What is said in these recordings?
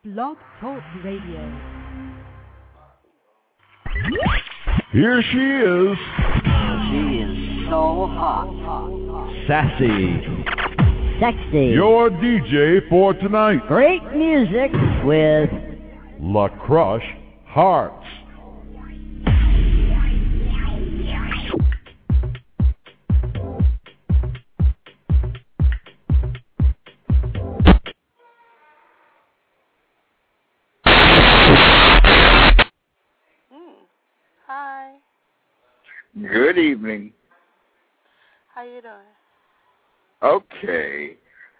Blog Talk Radio. Here she is. She is so hot. Sassy. Sexy. Your DJ for tonight. Great music with La Crush Hearts. Hi. Good evening. How you doing? Okay.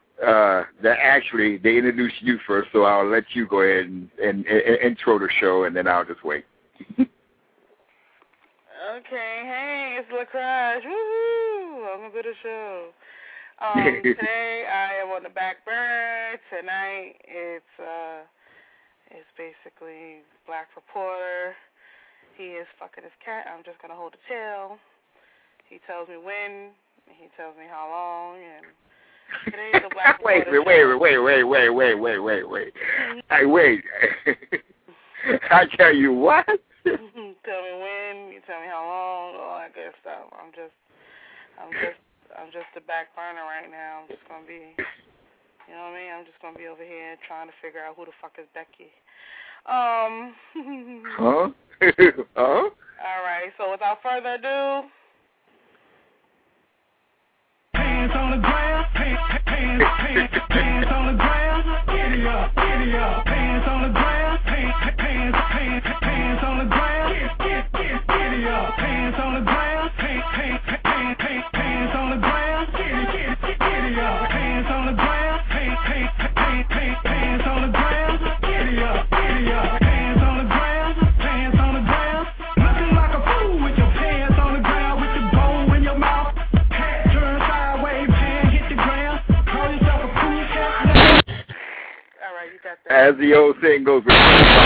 They introduced you first, so I'll let you go ahead and intro the show, and then I'll just wait. Okay. Hey, it's La Crush. Woohoo! Welcome to the show. Today I am on the back burner. Tonight it's basically Black Reporter. He is fucking his cat. I'm just gonna hold the tail. He tells me when. He tells me how long. And today's the Black Reporter. Wait. Wait. I tell you what? Tell me when. You tell me how long. All that good stuff. I'm just the back burner right now. I'm just gonna be. You know what I mean? I'm just gonna be over here trying to figure out who the fuck is Becky. Huh? All right, so without further ado. Hands on the ground, hands on the ground, giddy up, hands on the ground, hands on the ground, giddy up, hands on the ground, hands on the ground, giddy up, hands on the ground, hands on the ground, giddy up, hands on the ground, hands on the ground, looking like a fool with your hands on the ground, with the bowl in your mouth, hat turned sideways, hand hit the ground, call yourself a cool cat. All right, you got that. As the old saying goes. All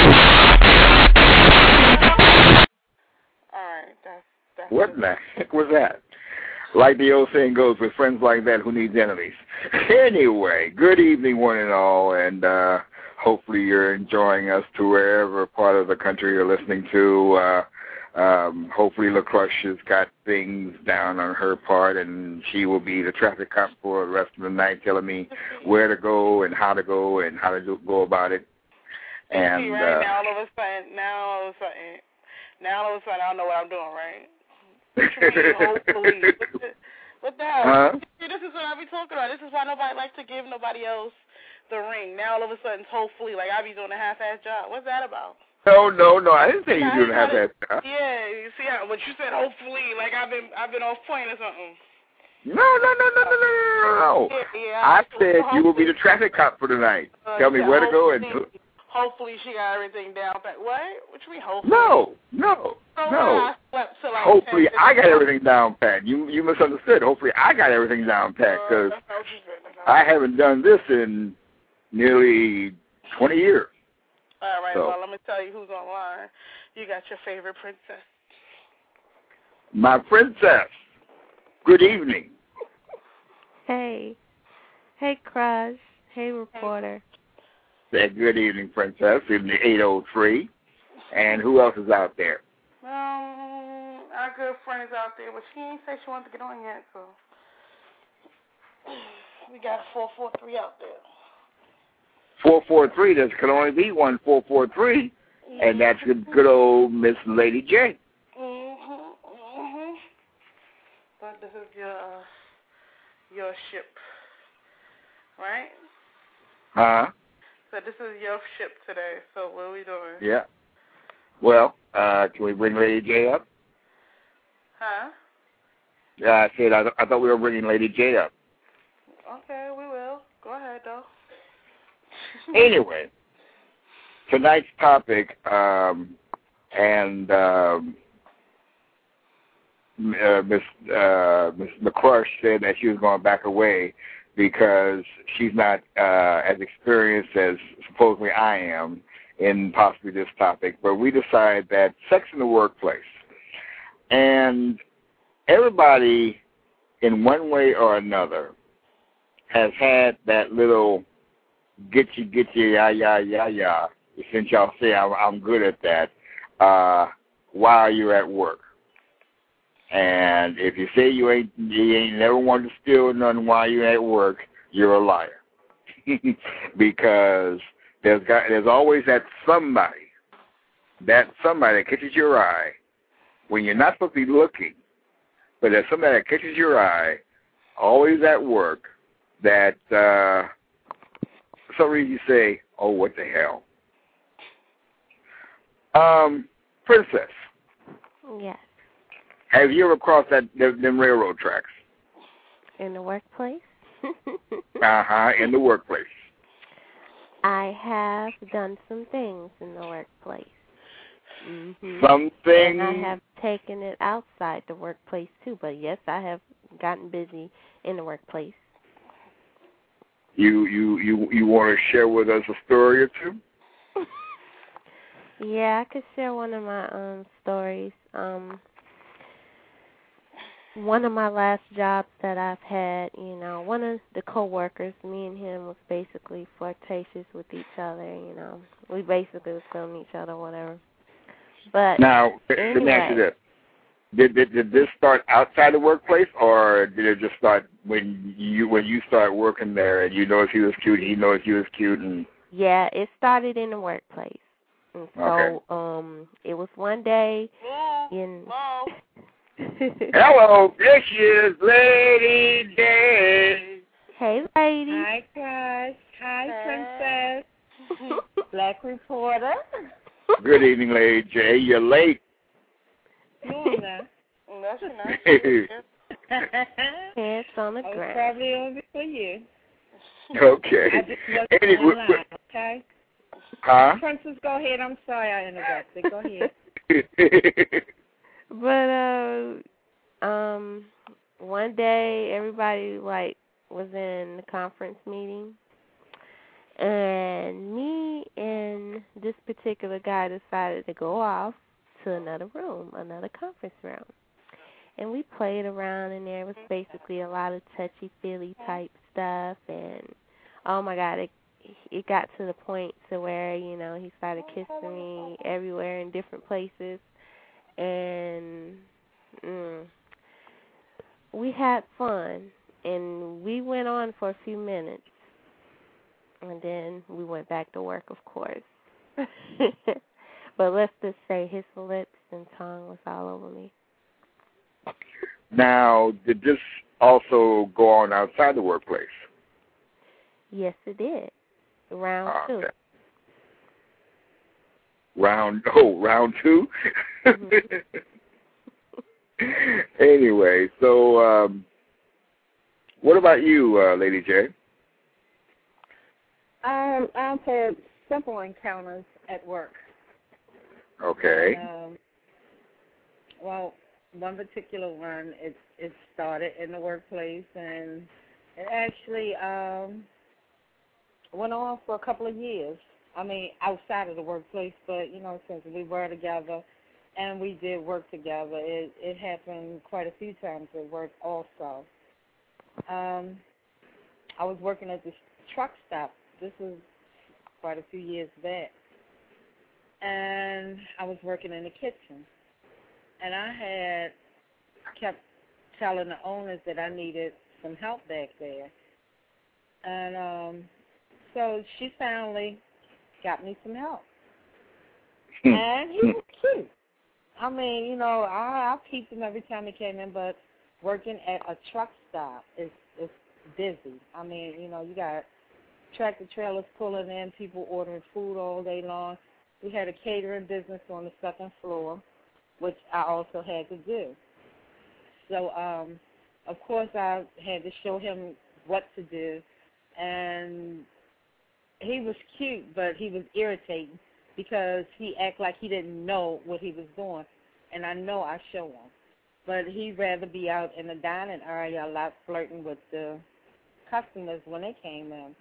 right, that's What the heck was that? Like the old saying goes, with friends like that, who needs enemies? Anyway, good evening, one and all, and hopefully you're enjoying us to wherever part of the country you're listening to. Hopefully La Crush has got things down on her part, and she will be the traffic cop for the rest of the night, telling me where to go and how to go and how to go about it. And see, right now, all of a sudden, I don't know what I'm doing, right? Hopefully. What the hell? Huh? See, this is what I be talking about. This is why nobody likes to give nobody else the ring. Now all of a sudden, hopefully, like I be doing a half-ass job. What's that about? No, I didn't say you were doing a half-ass job. Yeah, you see how, but you said hopefully, like I've been off point or something. No. Yeah, I said you will be the traffic cop for tonight. Tell me where to go and. Hopefully she got everything down pat. What? What you mean hopefully? No. I slept till like Hopefully I got everything down pat. You misunderstood. Hopefully I got everything down pat because I haven't done this in nearly 20 years. All right, so. Well, let me tell you who's online. You got your favorite princess. My princess. Good evening. Hey, Crush. Hey, reporter. Said good evening, princess, in the 803. And who else is out there? Our good friend is out there, but she ain't say she wants to get on yet, so we got 443 out there. 443, there can only be one 443, and that's good old Miss Lady J. But this is your ship, right? Huh? So this is your ship today, so what are we doing? Yeah. Well, can we bring Lady J up? Huh? Yeah, I said I thought we were bringing Lady J up. Okay, we will. Go ahead, though. Anyway, tonight's topic, Miss McCrush said that she was going to back away because she's not as experienced as supposedly I am in possibly this topic. But we decided that sex in the workplace, and everybody in one way or another has had that little get you, yeah. Since y'all say I'm good at that, while you're at work. And if you say you ain't never wanted to steal nothing while you're at work, you're a liar. Because there's always that somebody that catches your eye when you're not supposed to be looking, but there's somebody that catches your eye, always at work, that for some reason you say, oh, what the hell? Princess. Yes. Have you ever crossed them railroad tracks? In the workplace? In the workplace. I have done some things in the workplace. Mm-hmm. Some things. And I have taken it outside the workplace too. But yes, I have gotten busy in the workplace. You want to share with us a story or two? Yeah, I could share one of my stories. One of my last jobs that I've had, one of the coworkers, me and him was basically flirtatious with each other. We basically was feeling each other, whatever. But now, anyway, let me ask you this: Did this start outside the workplace, or did it just start when you started working there and you noticed he was cute, he noticed you was cute, and? Yeah, it started in the workplace. And so, okay. It was one day in. Hello, there she is, Lady J. Hey, lady. Hi, guys. Hi, Princess. Black reporter. Good evening, Lady J. You're late. No, That's nice. Pants on the I was ground. probably on before you. Okay. I just wasn't online, okay? Huh? Princess, go ahead. I'm sorry I interrupted. Go ahead. But one day everybody was in the conference meeting, and me and this particular guy decided to go off to another room, another conference room, and we played around in there. It was basically a lot of touchy-feely type stuff, and oh my God, it got to the point to where he started kissing me everywhere in different places. And we had fun, and we went on for a few minutes, and then we went back to work, of course. But let's just say his lips and tongue was all over me. Now, did this also go on outside the workplace? Yes, it did. Round two. Round two? Mm-hmm. Anyway, so what about you, Lady J? I've had simple encounters at work. Okay. Well, one particular one, it started in the workplace, and it actually went on for a couple of years. I mean, outside of the workplace, but, since we were together and we did work together, it happened quite a few times at work also. I was working at this truck stop. This was quite a few years back. And I was working in the kitchen. And I kept telling the owners that I needed some help back there. And so she finally got me some help. And he was cute. I mean, I peeped him every time he came in, but working at a truck stop is busy. I mean, you got tractor trailers pulling in, people ordering food all day long. We had a catering business on the second floor, which I also had to do. So, of course, I had to show him what to do. And he was cute, but he was irritating because he acted like he didn't know what he was doing. And I know I show him. But he'd rather be out in the dining area a lot flirting with the customers when they came in.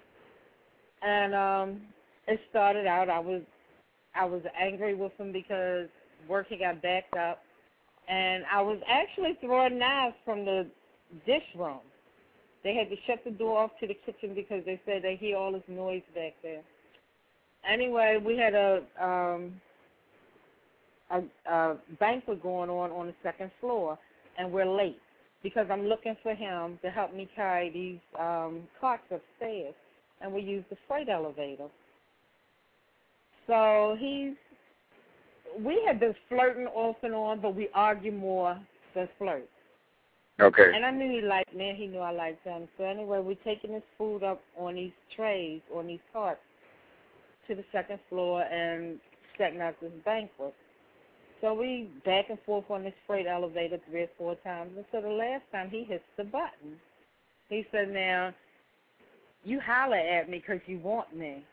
And it started out, I was angry with him because work had got backed up. And I was actually throwing knives from the dish room. They had to shut the door off to the kitchen because they said they hear all this noise back there. Anyway, we had a banquet going on the second floor, and we're late because I'm looking for him to help me carry these carts upstairs, and we use the freight elevator. So we had been flirting off and on, but we argue more than flirt. Okay. And I knew he liked me, and he knew I liked him. So anyway, we're taking this food up on these trays, on these carts, to the second floor and setting out this banquet. So we back and forth on this freight elevator 3 or 4 times. And so the last time he hits the button, he said, now, you holler at me because you want me.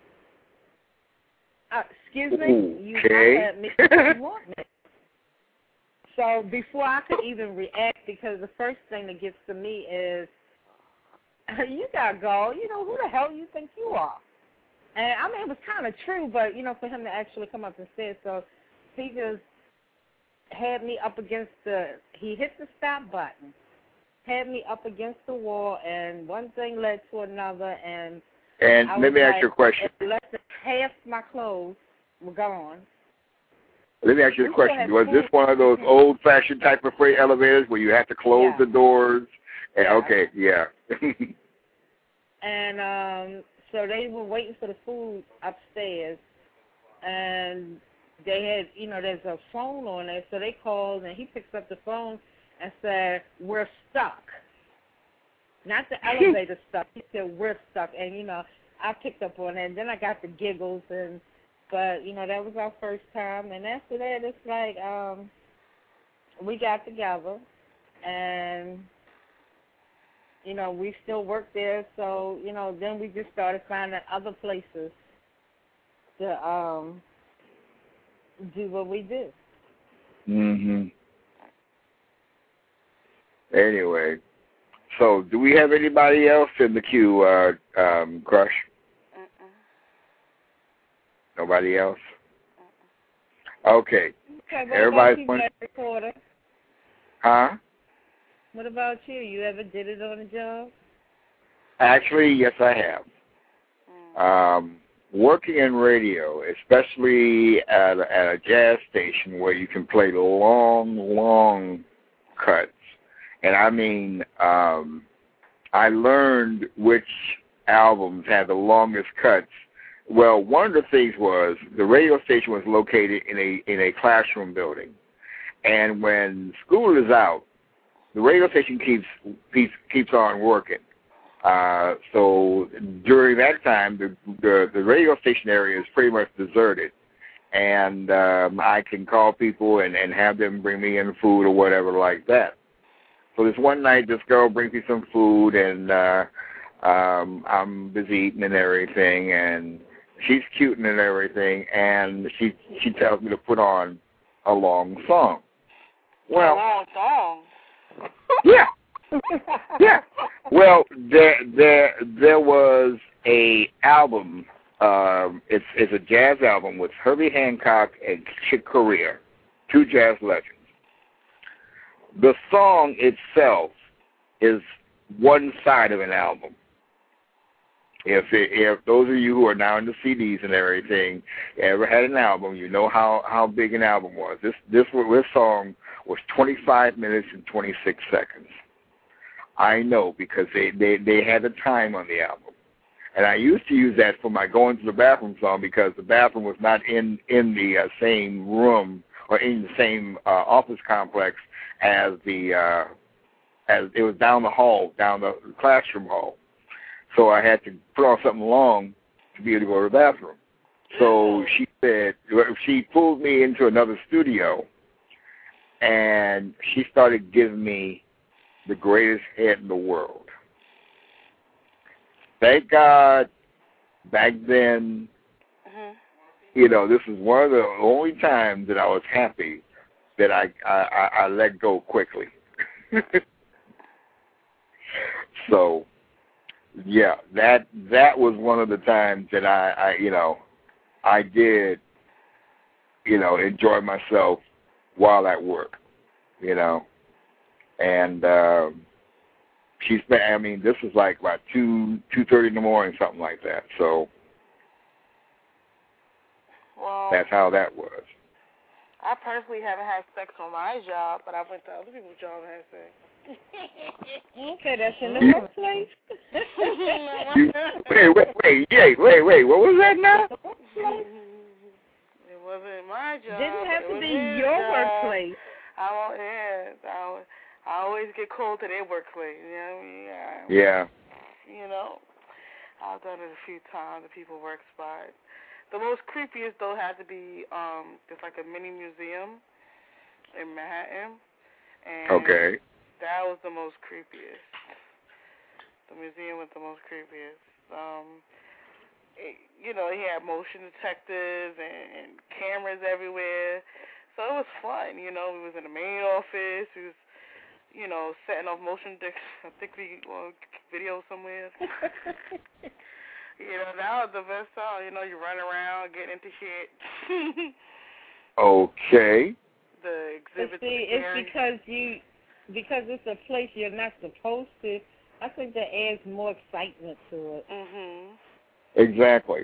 Excuse me? You holler at me because you want me. So before I could even react, because the first thing that gets to me is, you got to go. You know, who the hell you think you are? And, I mean, it was kind of true, but, you know, for him to actually come up and say it. So he just had me up against he hit the stop button, had me up against the wall, and one thing led to another. And let me ask you a question. Less than half my clothes were gone. Let me ask you a question. Was this one of those old-fashioned type of freight elevators where you have to close the doors? And, okay, yeah. And so they were waiting for the food upstairs, and they had, you know, there's a phone on there, so they called, and he picks up the phone and said, we're stuck. Not the elevator stuck. He said, we're stuck. And, you know, I picked up on it, and then I got the giggles, but, you know, that was our first time. And after that, it's like we got together, and, you know, we still work there. So, you know, then we just started finding other places to do what we do. Mhm. Anyway, so do we have anybody else in the queue, Crush? Nobody else? Okay. Everybody's what about you, Recorder? Huh? What about you? You ever did it on a job? Actually, yes, I have. Working in radio, especially at a jazz station where you can play long cuts. And I mean, I learned which albums had the longest cuts. Well, one of the things was the radio station was located in a classroom building. And when school is out, the radio station keeps on working. So during that time, the radio station area is pretty much deserted, and I can call people and have them bring me in food or whatever like that. So this one night, this girl brings me some food, and I'm busy eating and everything, and she's cute and everything, and she tells me to put on a long song. Well, a long song. Yeah. Yeah. Well, there was a album. It's a jazz album with Herbie Hancock and Chick Corea, 2 jazz legends. The song itself is one side of an album. If those of you who are now into CDs and everything ever had an album, you know how big an album was. This song was 25 minutes and 26 seconds. I know because they had the time on the album. And I used to use that for my going to the bathroom song because the bathroom was not in the same room or in the same office complex as as it was down the hall, down the classroom hall. So I had to put on something long to be able to go to the bathroom. So she pulled me into another studio, and she started giving me the greatest head in the world. Thank God, back then, you know, this was one of the only times that I was happy that I let go quickly. So, yeah, that was one of the times that I did, enjoy myself while at work, and this was like about 2:30 in the morning, something like that. So that's how that was. I personally haven't had sex on my job, but I went to other people's job and had sex. Okay, that's in the workplace. Wait. What was that now? It wasn't my job. Didn't have to be your job. workplace. I always get called to their workplace. You know what I mean? Yeah. You know, I've done it a few times. The people work spot. The most creepiest though had to be just like a mini museum in Manhattan. And okay. That was the most creepiest. The museum was the most creepiest. He had motion detectors and cameras everywhere. So it was fun, We was in the main office. We was, setting off motion detectors. I think we video somewhere. That was the best time. You run around, get into shit. Okay. The exhibit. See, it's because it's a place you're not supposed to. I think that adds more excitement to it. Mhm. Exactly.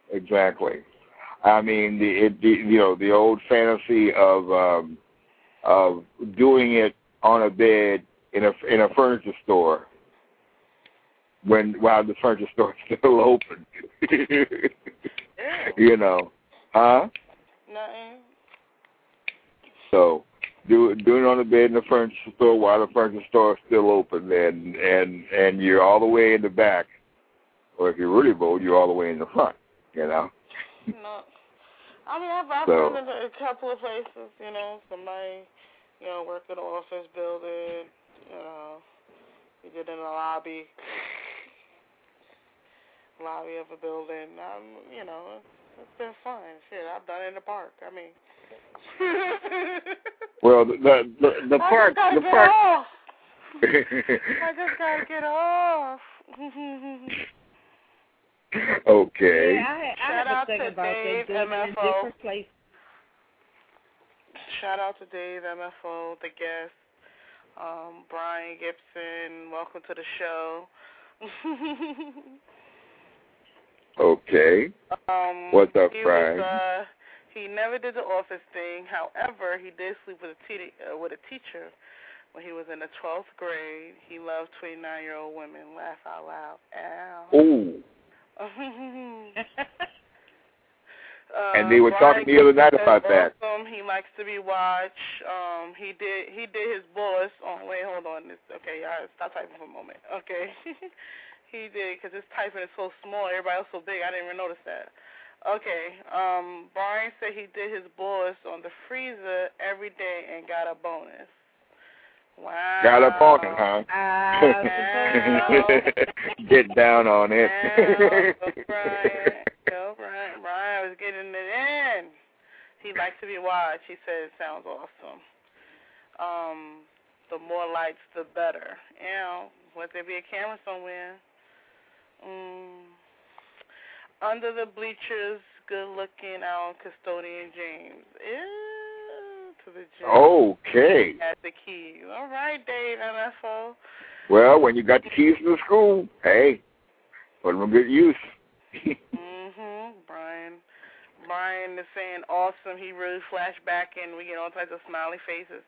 I mean, the old fantasy of doing it on a bed in a furniture store while the furniture store is still open. Huh? Nothing. So doing it on the bed in the furniture store while the furniture store is still open, and you're all the way in the back, or if you're really bold, you're all the way in the front. No. I mean, I've been in a couple of places. Somebody, worked in an office building. We did in a lobby of a building. It's been fun. Shit, I've done it in the park. I mean. Well, the park. I just gotta get off. Okay. Yeah, Shout out to Dave MFO. Shout out to Dave MFO, the guest. Brian Gibson, welcome to the show. Okay. What's up, Brian? He never did the office thing. However, he did sleep with a teacher when he was in the 12th grade. He loved 29-year-old women. Laugh out loud. Ow. Ooh. And they were talking the other night about that. He likes to be watched. He did his boss. Wait, hold on. Okay, y'all, stop typing for a moment. Okay. He did, because his typing is so small. Everybody else so big. I didn't even notice that. Okay. Brian said he did his boss on the freezer every day and got a bonus. Wow. Got a bonus, huh? Get down on it. Go, Brian. Brian was getting it in. He likes to be watched. He said it sounds awesome. The more lights, the better. Let there be a camera somewhere. Under the bleachers, good-looking our custodian James. To the gym. Okay. At the keys. All right, Dave MFO. Well, when you got the keys to the school, hey, put them to good use. Brian is saying awesome. He really flashed back and we get all types of smiley faces.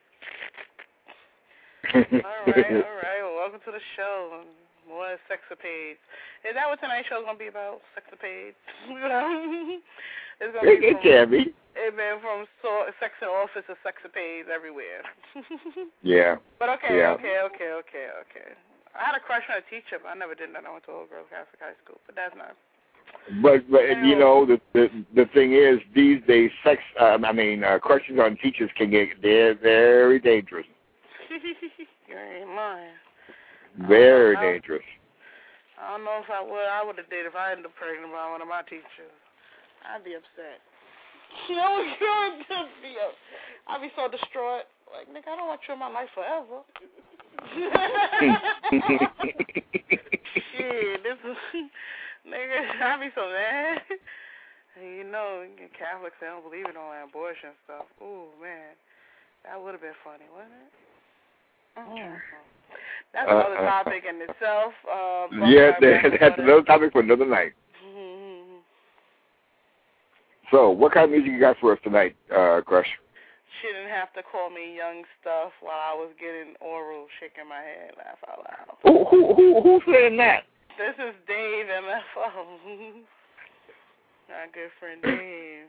All right. Well, welcome to the show. More sexapades. Is that what tonight's show is going to be about? Sexapades? It's going to be. It can be. It's been from sex in office to sexapades everywhere. Yeah. But okay. Yeah. Okay. I had a crush on a teacher, but I never did that. I went to Old Girls Catholic High School, but that's not. But the thing is, these days, crushes on teachers they're very dangerous. You ain't lying. Very dangerous. I don't know if I would. I would have did if I ended up pregnant by one of my teachers. I'd be upset. I'd be so distraught. Like, nigga, I don't want you in my life forever. Shit, this is, nigga, I'd be so mad. Catholics, they don't believe in all that abortion stuff. Ooh, man. That would have been funny, wouldn't it? That's another topic in itself. Yeah, that's another topic for another night. Mm-hmm. So, what kind of music you got for us tonight, Crush? She didn't have to call me young stuff while I was getting oral, shaking my head, laugh out loud. Who's saying that? This is Dave MFO. My good friend Dave.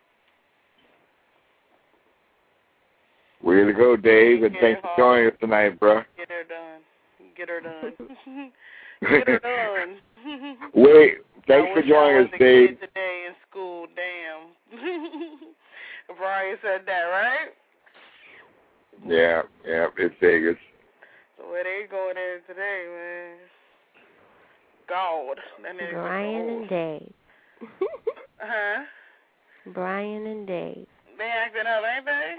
Way to go, Dave, and thanks for joining us tonight, bro. Get her done. Get her done. Get her done. Wait, thanks for joining us, Dave. Today in school, damn. Brian said that, right? Yeah, it's Vegas. So where they going in today, man? God. Brian and Dave. Huh? Brian and Dave. They acting up, ain't they?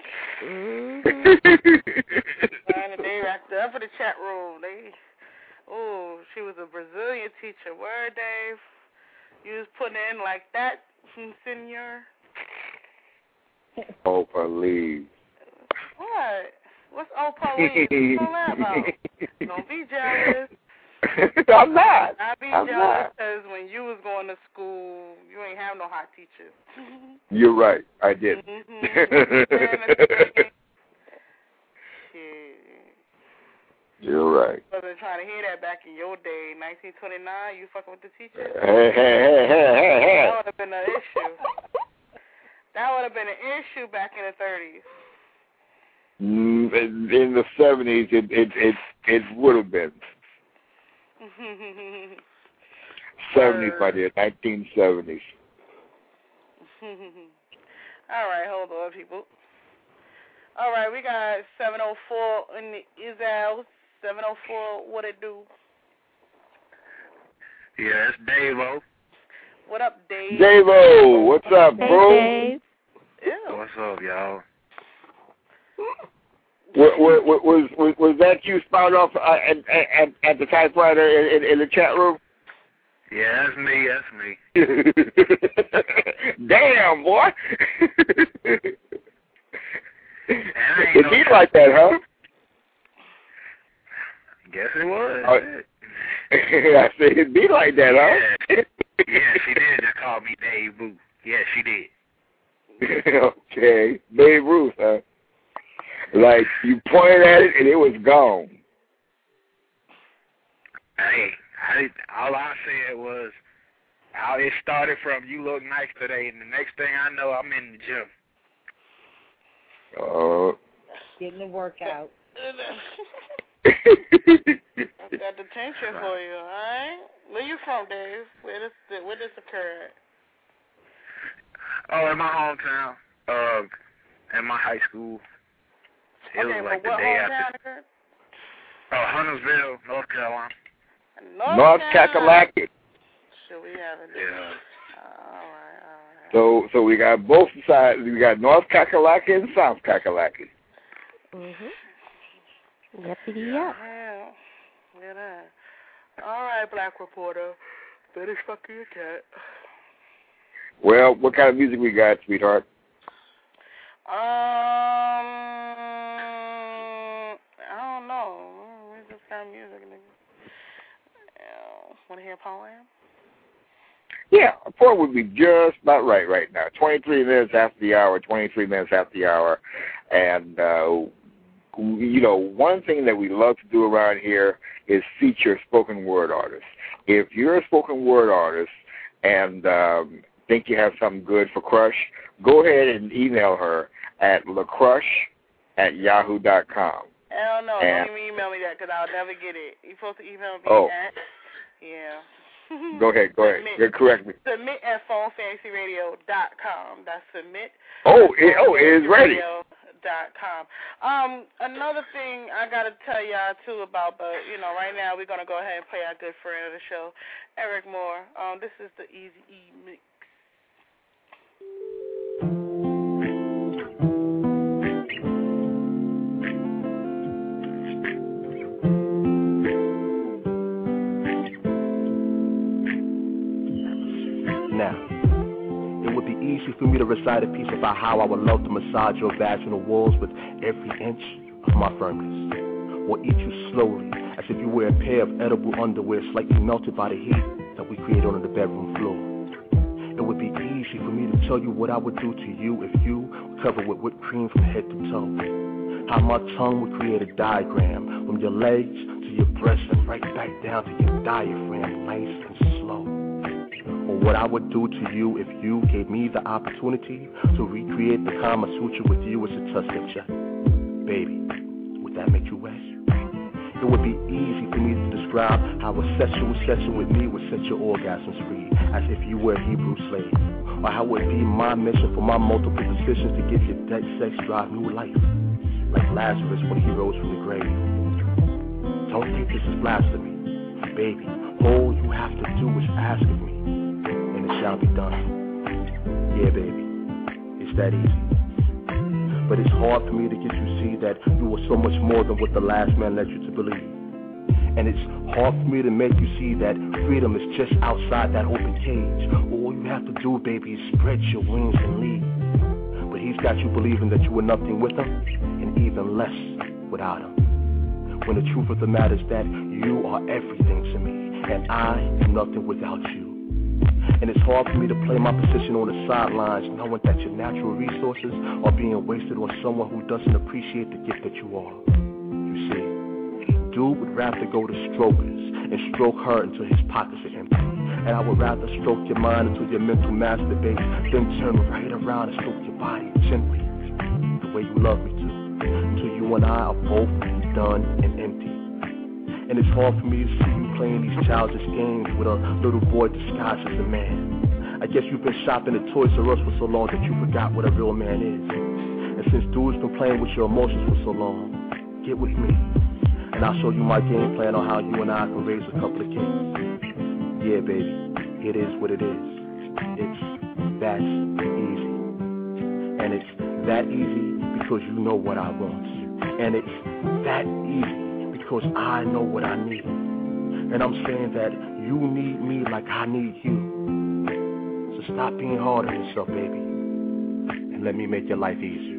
Brian and Dave acted up in the chat room. She was a Brazilian teacher. Word, Dave? You was putting in like that, senor? Oh, please. What? What's oh, please? What's all that about? Don't be jealous. I'm not. Be jealous because when you was going to school, you ain't have no hot teachers. You're right. I did. You're right. I wasn't trying to hear that back in your day. 1929, you fucking with the teacher? Hey. That would have been an issue. That would have been an issue back in the 30s. In the 70s, it would have been. 70s, my dear, 1970s. All right, hold on, people. All right, we got 704 in the Izal. 704, what it do? Yeah, it's Dave-O. What up, Dave? Dave-O, what's up, bro? Dave. Yeah. What's up, y'all? Was that you spout off at the typewriter in the chat room? Yeah, that's me. Damn, boy. It be like that, huh? Guess it was. I said it'd be like that, huh? Yeah, she did just call me Dave Boo. Yeah, she did. Okay, Babe Ruth, huh? Like, you pointed at it and it was gone. Hey, all I said was, it started from you look nice today, and the next thing I know, I'm in the gym. Getting the workout. Got detention for you, all right? Where you from, Dave? Where this occurred? Oh, in my hometown. In my high school. It was like the day after. Oh, Huntersville, North Carolina. North Kakalaki. Should we have it? Yeah. All right. So we got both sides. We got North Kakalaki and South Kakalaki. Yippity yep. Yeah. All right, Black Reporter. Finish fucking your cat. Well, what kind of music we got, sweetheart? I don't know. We just got music, nigga. Want to hear a poem? Yeah, a poem would be just about right now. 23 minutes after the hour, And, one thing that we love to do around here is feature spoken word artists. If you're a spoken word artist and think you have something good for Crush, go ahead and email her at lacrush@yahoo.com. Hell no, don't even email me that because I'll never get it. You're supposed to email me at, Go ahead. Correct me. Submit at phonefantasyradio.com. That's submit. It is ready. .com. Another thing I gotta tell y'all too about, but right now we're gonna go ahead and play our good friend of the show, Eric Moore. This is the Easy E mix. Now, it would be easy for me to recite a piece about how I would love to massage your vaginal walls with every inch of my firmness. or eat you slowly, as if you wear a pair of edible underwear slightly melted by the heat that we create on the bedroom floor. It would be easy for me to tell you what I would do to you if you were covered with whipped cream from head to toe. How my tongue would create a diagram from your legs to your breasts and right back down to your diaphragm, nice and slow. Or what I would do to you if you gave me the opportunity to recreate the Kama Sutra with you as a tussle. Baby, would that make you wet? It would be easy for me to describe how a sexual session with me would set your orgasms free, as if you were a Hebrew slave. Or how it would be my mission for my multiple positions to give your dead sex drive new life, like Lazarus when he rose from the grave. Don't think this is blasphemy. Baby, all you have to do is ask of me, and it shall be done. Yeah, baby, it's that easy. But it's hard for me to get you to see that you are so much more than what the last man led you to believe. And it's hard for me to make you see that freedom is just outside that open cage. All you have to do, baby, is spread your wings and leave. But he's got you believing that you were nothing with him, and even less without him. When the truth of the matter is that you are everything to me, and I am nothing without you. And it's hard for me to play my position on the sidelines, knowing that your natural resources are being wasted on someone who doesn't appreciate the gift that you are. You see, dude would rather go to strokers and stroke her until his pockets are empty. And I would rather stroke your mind until your mental masturbates, then turn right around and stroke your body gently, the way you love me to, until you and I are both done and empty. And it's hard for me to see you playing these childish games with a little boy disguised as a man. I guess you've been shopping at Toys R Us for so long that you forgot what a real man is. And since dude's been playing with your emotions for so long, get with me, and I'll show you my game plan on how you and I can raise a couple of kids. Yeah, baby, it is what it is. It's that easy. And it's that easy because you know what I want. And it's that easy because I know what I need. And I'm saying that you need me like I need you. So stop being hard on yourself, baby, and let me make your life easier.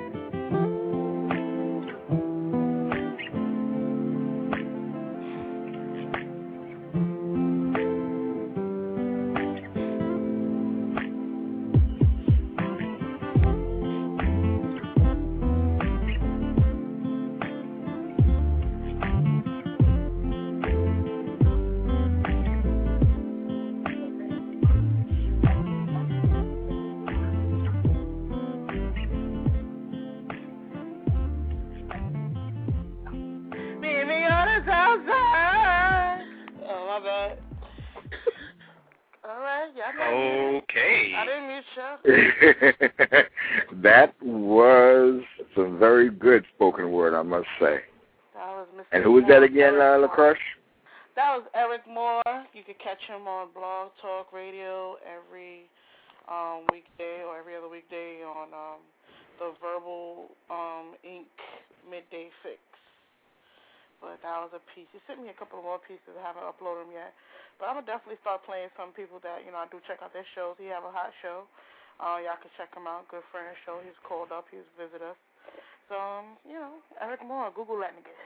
That was some very good spoken word, I must say. That was Mr. And who was that again, LaCrush? That was Eric Moore. You can catch him on Blog Talk Radio every weekday or every other weekday on the Verbal Inc. Midday Fix. But that was a piece. He sent me a couple of more pieces. I haven't uploaded them yet. But I'm going to definitely start playing some people that, I do check out their shows. He have a hot show. Y'all can check him out. Good friend show. He's called up. He's visited us. So, Eric Moore, Google that nigga.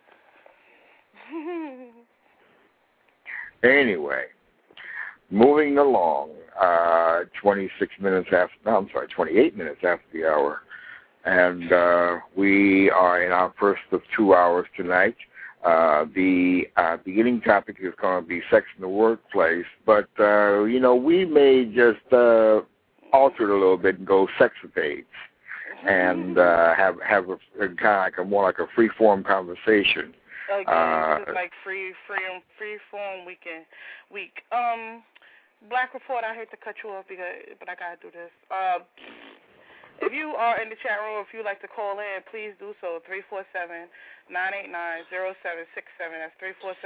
Anyway, moving along, 28 minutes after the hour. And we are in our first of 2 hours tonight. The beginning topic is going to be sex in the workplace, but we may just alter it a little bit and go sexapades, and have a kind of more like a free form conversation. Okay, it's like free form week. Black Report, I hate to cut you off but I gotta do this. If you are in the chat room, if you'd like to call in, please do so. 347-989-0767. That's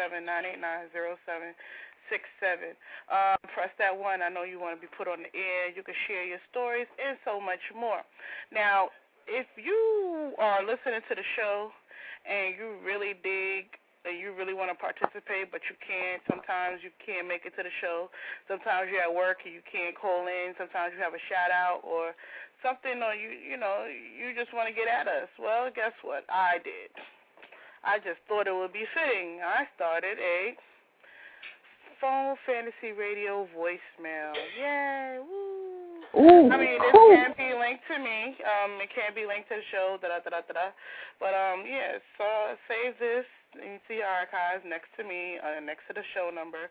347-989-0767. Press that 1. I know you want to be put on the air. You can share your stories and so much more. Now, if you are listening to the show and you really dig and you really want to participate, but you can't, sometimes you can't make it to the show. Sometimes you're at work and you can't call in. Sometimes you have a shout-out or something, or you just want to get at us. Well, guess what? I did. I just thought it would be fitting. I started a phone fantasy radio voicemail. Yay! Woo! Ooh, I mean, this cool. can't be linked to me. It can't be linked to the show. But yeah. So save this. You can see archives next to me, next to the show number,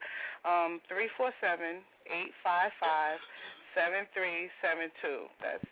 347-855-7372. That's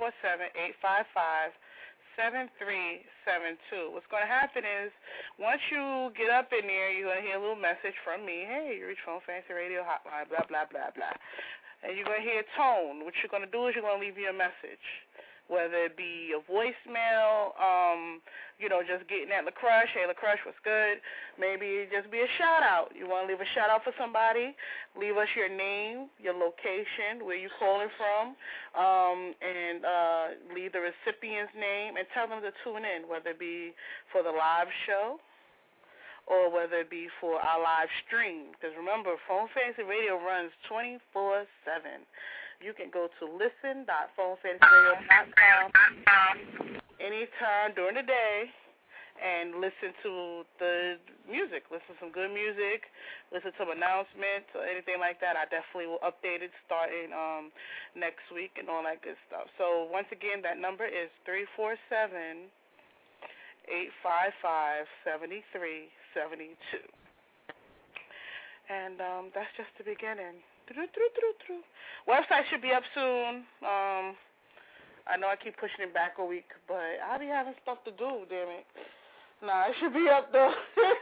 347-855-7372. What's going to happen is, once you get up in there, you're going to hear a little message from me. Hey, you reached Phone Fantasy Radio Hotline, blah, blah, blah, blah. And you're going to hear a tone. What you're going to do is you're going to leave you a message, whether it be a voicemail, just getting at LaCrush. Hey, LaCrush, what's good? Maybe just be a shout-out. You want to leave a shout-out for somebody? Leave us your name, your location, where you're calling from, and leave the recipient's name and tell them to tune in, whether it be for the live show or whether it be for our live stream. Because remember, Phone Fantasy Radio runs 24/7. You can go to listen.phonefantasyradio.com anytime during the day and listen to the music. Listen to some good music, listen to some announcements or anything like that. I definitely will update it starting next week and all that good stuff. So once again, that number is 347-855-7372. And that's just the beginning. Website should be up soon. I know I keep pushing it back a week, but I'll be having stuff to do, damn it. Nah, it should be up, though.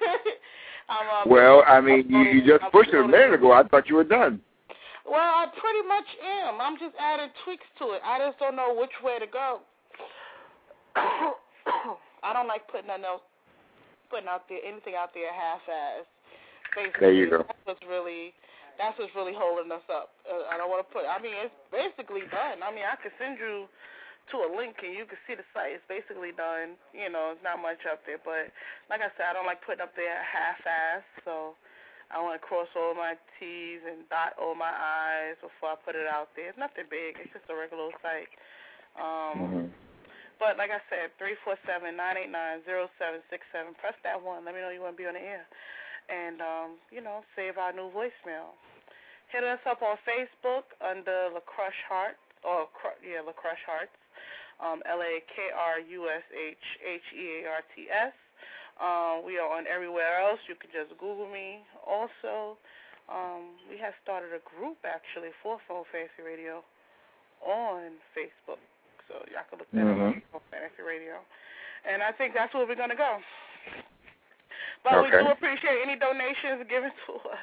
Well, I mean, you just pushed it a minute ago. I thought you were done. Well, I pretty much am. I'm just adding tweaks to it. I just don't know which way to go. I don't like putting out there anything out there half-assed. Basically, there you go. That's what's really holding us up. I don't want to it's basically done. I mean, I could send you to a link and you can see the site. It's basically done. It's not much up there. But like I said, I don't like putting up there half-assed. So I want to cross all my T's and dot all my I's before I put it out there. It's nothing big. It's just a regular site. But like I said, 347-989-0767. Press that 1. Let me know you want to be on the air. And, save our new voicemail. Hit us up on Facebook under LaCrush Heart, LaCrush Hearts, LaCrushHearts. We are on everywhere else. You can just Google me. Also, we have started a group, actually, for Phone Fantasy Radio on Facebook. So y'all can look that up, Phone Fantasy Radio. And I think that's where we're going to go. But we do appreciate any donations given to us.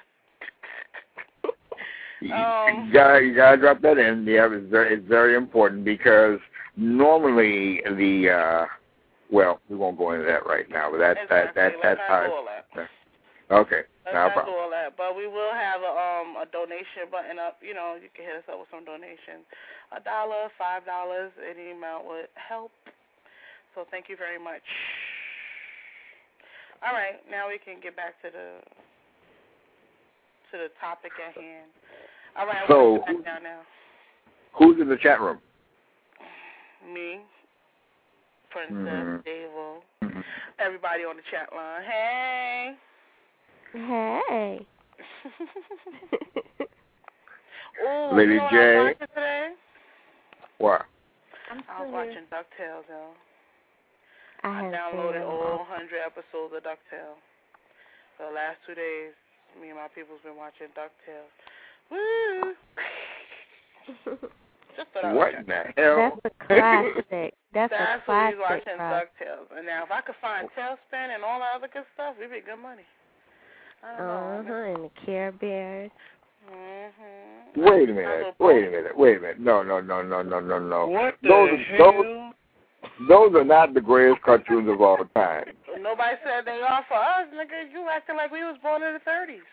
You gotta drop that in. Yeah, it's very important because normally we won't go into that right now. But that's how. Okay, let's not do all that. But we will have a donation button up. You can hit us up with some donations. $1, $5, any amount would help. So thank you very much. All right, now we can get back to the topic at hand. All right, so back down now. Who's in the chat room? Me, Princess, Davo, everybody on the chat line. Hey. Hey. Ooh, Lady J. I was watching today? What? I was watching DuckTales, though. I downloaded all 100 episodes of DuckTales. The last 2 days, me and my people's been watching DuckTales. Woo! What in the hell? That's a classic. That's a classic. What he's watching DuckTales. And now, if I could find Tailspin and all that other good stuff, we'd be good money. I don't know. And the Care Bears. Wait a minute. No. What the hell? Those are not the greatest cartoons of all time. Nobody said they are for us, nigga. You acting like we was born in the 30s.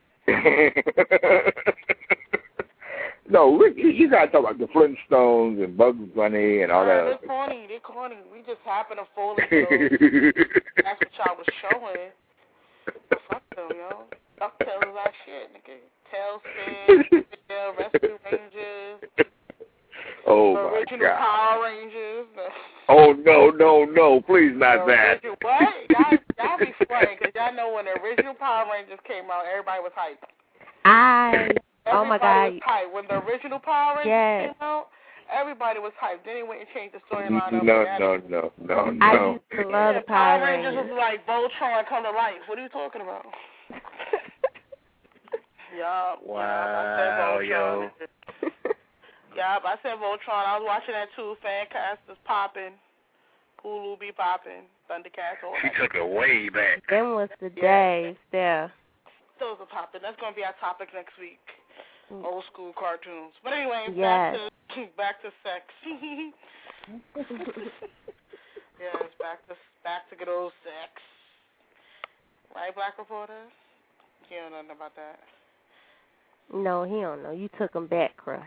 No, you got to talk about the Flintstones and Bugs Bunny and all that. They're corny. We just happen to fall into those. That's what y'all was showing. Fuck them, yo. DuckTales is our shit, nigga. Tailspin, Rescue Rangers. Oh, the my original God. Power Rangers. Oh, no, please not that. What? Y'all be funny because y'all know when the original Power Rangers came out, everybody was hyped. Oh my God. Everybody was hyped. When the original Power Rangers came out, everybody was hyped. Then he went and changed the storyline up. No. I used to love the Power Rangers. Was like Voltron come to life. What are you talking about? Yup. Wow, yo. Yup, I said Voltron. I was watching that too. Fancast is popping. Hulu be popping. Thundercats. She took it way back. Them was the days there. Those are popping. That's going to be our topic next week. Old school cartoons. But anyway, back to sex. Yes, back to good old sex. Right, Black Reporter? He don't know nothing about that. No, he don't know. You took him back, Crush.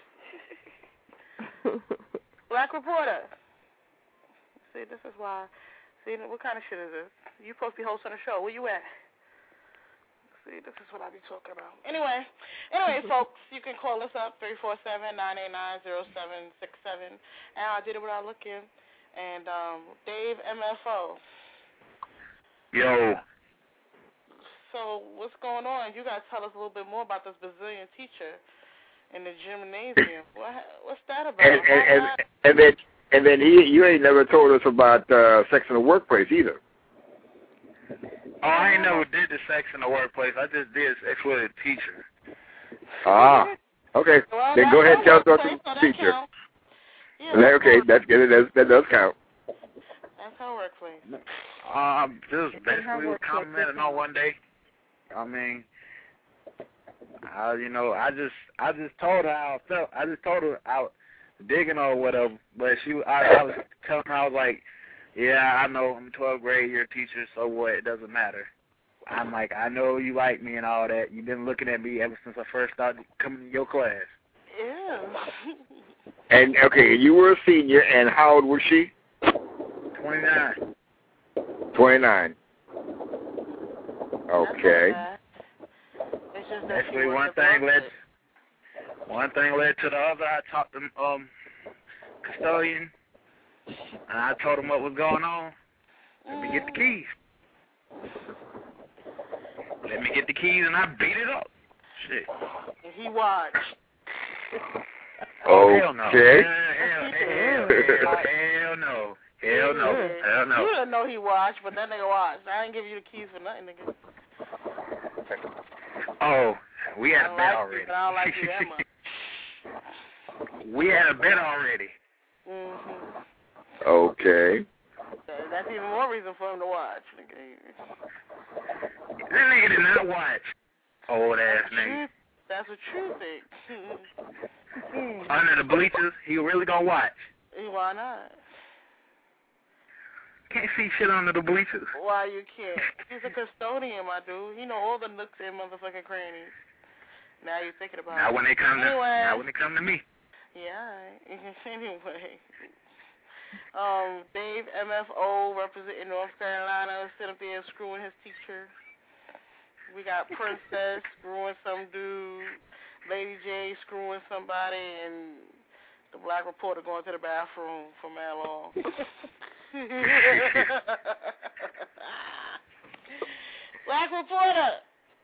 Black Reporter. See, this is why. See, what kind of shit is this? You supposed to be hosting a show. Where you at? See, this is what I be talking about. Anyway, folks, you can call us up, 347-989-0767. And I did it without looking. And Dave MFO. Yo. So what's going on? You guys tell us a little bit more about this Brazilian teacher in the gymnasium. What's that about? And then you ain't never told us about sex in the workplace either. Oh, I ain't never did the sex in the workplace. I just did sex with a teacher. Okay. Well, then go ahead and tell us about the teacher. Yeah, okay, that's good. That does count. That's how it works, please. Just basically was commenting on one day. I mean, I just told her how I felt. I just told her I was digging or whatever. But I was telling her, I was like, yeah, I know I'm a 12th grade year teacher, so what? It doesn't matter. I'm like, I know you like me and all that. You've been looking at me ever since I first started coming to your class. Yeah. And, okay, you were a senior, and how old was she? 29. 29. Okay. Actually, one thing led to the other. I talked to custodian, and I told him what was going on. Let me get the keys. And I beat it up. Shit. And he watched. Oh, hell no. Okay. Hell no. You didn't know he watched, but that nigga watched. I didn't give you the keys for nothing, nigga. Oh, we had a bet already. I don't like you that much. We had a bet already. Okay. That's even more reason for him to watch, nigga. That nigga did not watch. Old ass nigga. That's what you think. Under the bleachers, he really gonna watch. Why not? Can't see shit under the bleachers. Why you can't? He's a custodian, my dude. He know all the nooks and motherfucking crannies. Now you're thinking about it. Now when they come to me. Yeah. Anyway. Dave MFO representing North Carolina, sitting up there screwing his teacher. We got Princess screwing some dude, Lady J screwing somebody, and the Black Reporter going to the bathroom for mad long. Black Reporter!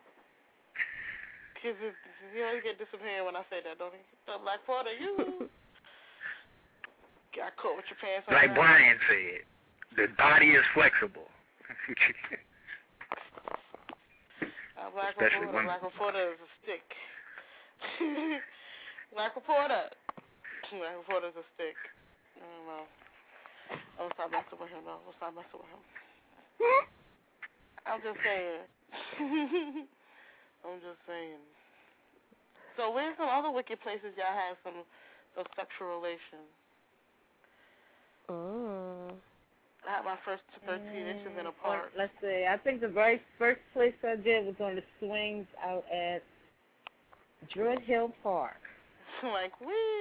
He always get disappearing when I say that, don't he? The Black Reporter, you got caught with your pants on. Like Brian said, the body is flexible. Black Reporter is a stick. Black Reporter is a stick. I don't know. I'm gonna stop messing with him, though. I'm just saying. So where's some other wicked places y'all have some sexual relations? I had my first 13 inches in a park. Let's see. I think the very first place I did was on the swings out at Druid Hill Park. Like,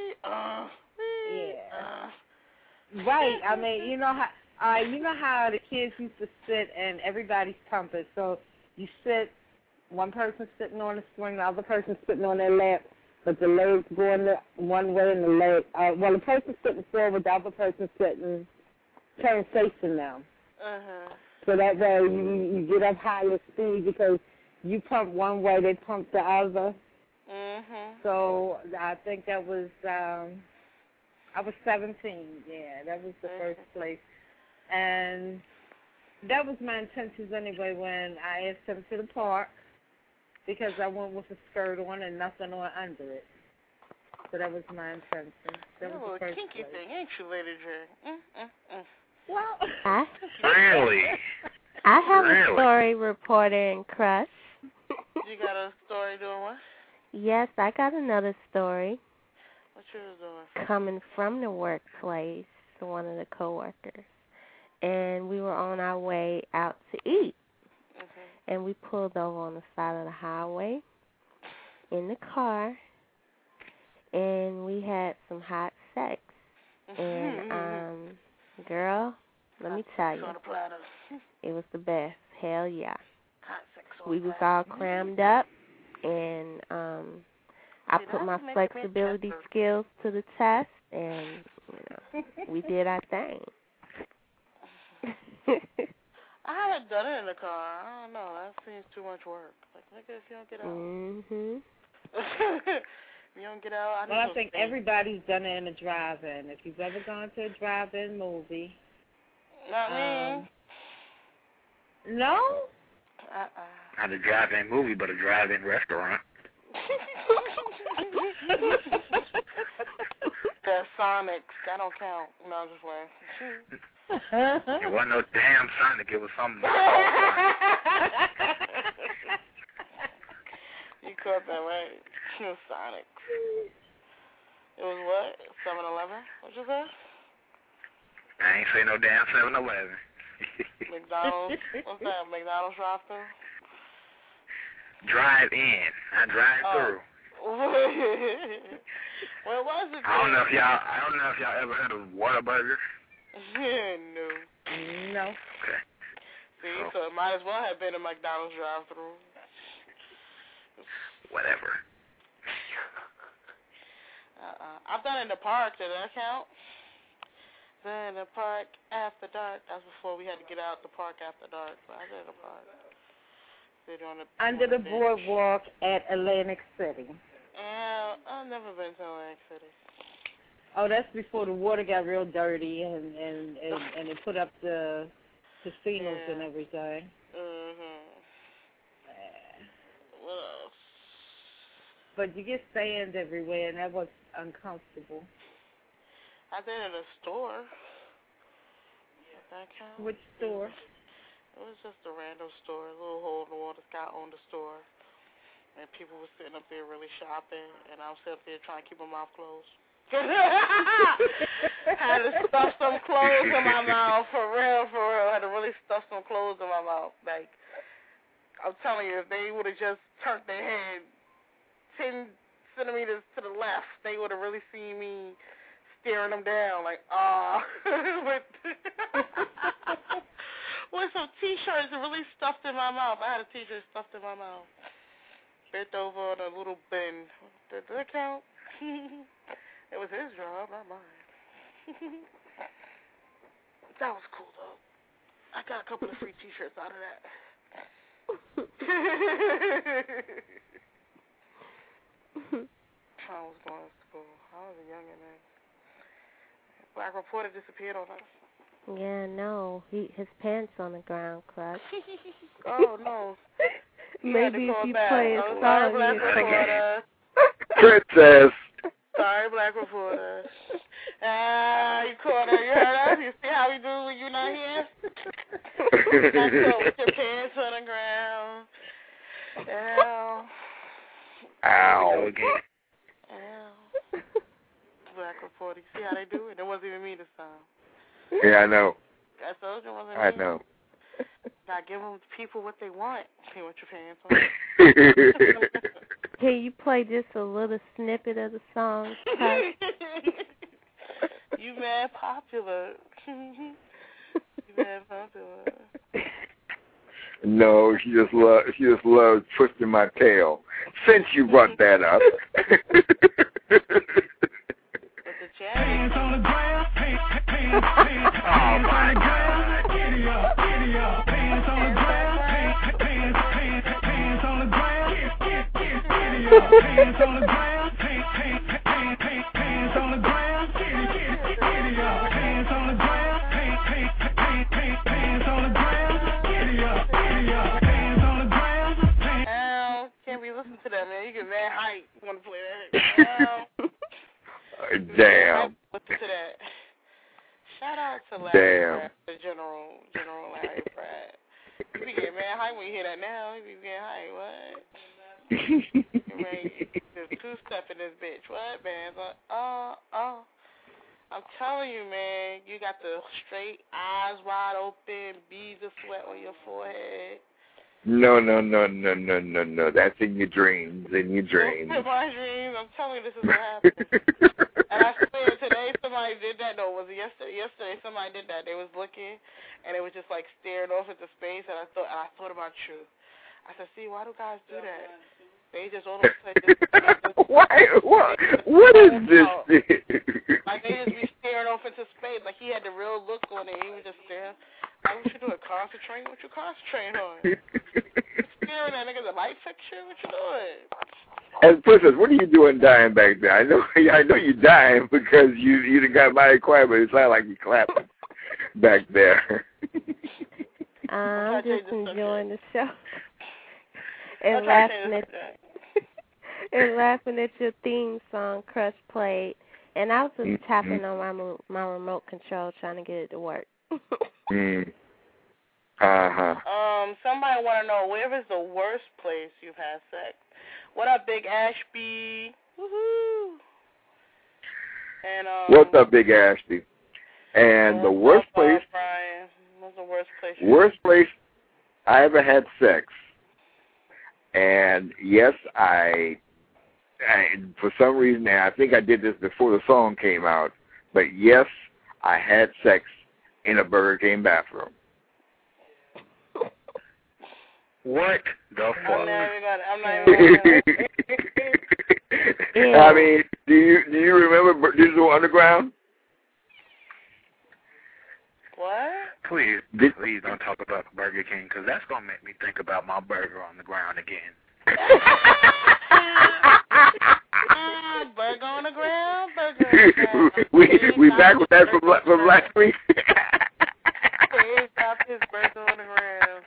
Right. I mean, you know how the kids used to sit and everybody's pumping. So you sit, one person sitting on the swing, the other person sitting on their lap, but the legs going one way and the leg. The person sitting forward, the other person sitting, turn facing them. So that way you get up higher speed because you pump one way, they pump the other. So I think that was, I was 17, yeah, that was the first place. And that was my intentions anyway when I asked him to the park because I went with a skirt on and nothing on under it. So that was my intention. That was the first kinky place. thing, ain't you, Lady J? Well, Really? I have a story reporting Crush. You got a story doing what? Yes, I got another story. What you was doing? Coming from the workplace to one of the coworkers. And we were on our way out to eat. And we pulled over on the side of the highway in the car. And we had some hot sex. And, girl, let me tell you, it was the best. Hell yeah. Hot sex We was all crammed up, and I put my flexibility skills to the test, and, we did our thing. I haven't done it in the car. I don't know. That seems too much work. Like, nigga, if you don't get out. You don't get out. I think everybody's done it in a drive-in. If you've ever gone to a drive-in movie. Not me. No? Not a drive-in movie, but a drive-in restaurant. The Sonics. That don't count. No, I'm just playing. It wasn't no damn Sonic. It was something. You caught that right. Sonics. It was what? 7-Eleven? What you say? I ain't say no damn 7-Eleven. McDonald's? What's that? McDonald's drive-thru? Drive-in, not drive-through. Well, what was it? I don't know if y'all ever heard of Whataburger. No. Okay. See, so it might as well have been a McDonald's drive-thru. Whatever. I've done it in the park. Did that count? Then the park after dark. That's before we had to get out the park after dark. But I did the park. Under the boardwalk at Atlantic City. I've never been to Atlantic City. Oh, that's before the water got real dirty and they put up the casinos and everything. What else? But you get sand everywhere, and that was uncomfortable. I did it at a store. That count? Which store? It was just a random store, a little hole in the wall. This guy owned the store. And people were sitting up there really shopping, and I was sitting up there trying to keep my mouth closed. Had to stuff some clothes in my mouth, for real. I had to really stuff some clothes in my mouth. Like, I'm telling you, if they would have just turned their head 10 centimeters to the left, they would have really seen me staring them down, like, with some T-shirts really stuffed in my mouth. I had a T-shirt stuffed in my mouth. Bent over on a little bin. Did that count? It was his job, not mine. That was cool, though. I got a couple of free T-shirts out of that. I was going to school. I was a youngin' then. Black reporter disappeared on us. Yeah, no. His pants on the ground, Clutch. Oh, no. Maybe if you play a song. Sorry, Black reporter. Princess. Sorry, Black reporter. You caught her. You heard us? You see how we do when you're not here? That's with your pants on the ground. Ow. Ow. Black reporter. You see how they do it? It wasn't even me this time. Yeah, I know. I told you it wasn't me. I know. Now give them people what they want. Hey, what your pants on? Can you play just a little snippet of the song? You mad popular. You mad popular. No, she just loves twisting my tail. Since you brought that up. Hands on the ground, hands on the ground. Giddy up, giddy up. Pants on the ground, pants on the ground. Giddy up, pants on the ground, pants on the ground. Giddy up, pants on the ground, pants on the ground. Giddy up, pants on the ground. Hell, can't be listening to that, man. You get mad hype. You want to play that? Damn. Listen to that. Shout out to Larry Pratt, the General Larry Pratt. You be getting mad hype when you hear that now. You be getting hype. What? There's two-step in this bitch. What, man? I'm telling you, man. You got the straight eyes wide open, beads of sweat on your forehead. No. That's in your dreams. In your dreams. In my dreams. I'm telling you, this is what happened. And I swear, today somebody did that. No, was it yesterday? Yesterday somebody did that. They was looking, and it was just like staring off into space. And I thought about you. I said, see, why do guys do that? They just all of a sudden. Why? What is this? Like they just be staring off into space. Like he had the real look on it. He was just staring. Like, what you doing? Concentrating? What you concentrating on? Staring at nigga the light fixture? What you doing? And Princess, what are you doing dying back there? I know you're dying because you done got mighty quiet, but it sounded like you clapping back there. I'm just enjoying the show. And laughing at your theme song, Crush played. And I was just tapping on my remote control trying to get it to work. Somebody want to know, where is the worst place you've had sex? What up, Big Ashby? Woohoo! And what's up, Big Ashby? And the worst place. Brian. What's the worst place? Worst place I ever had sex. And yes, I for some reason, and I think I did this before the song came out, but yes, I had sex in a Burger King bathroom. What the fuck? I'm not even I mean, do you remember Digital Underground? What? Please don't talk about Burger King, because that's going to make me think about my burger on the ground again. Burger on the ground, burger on the ground. We back with that from last week. He dropped his burger on the ground.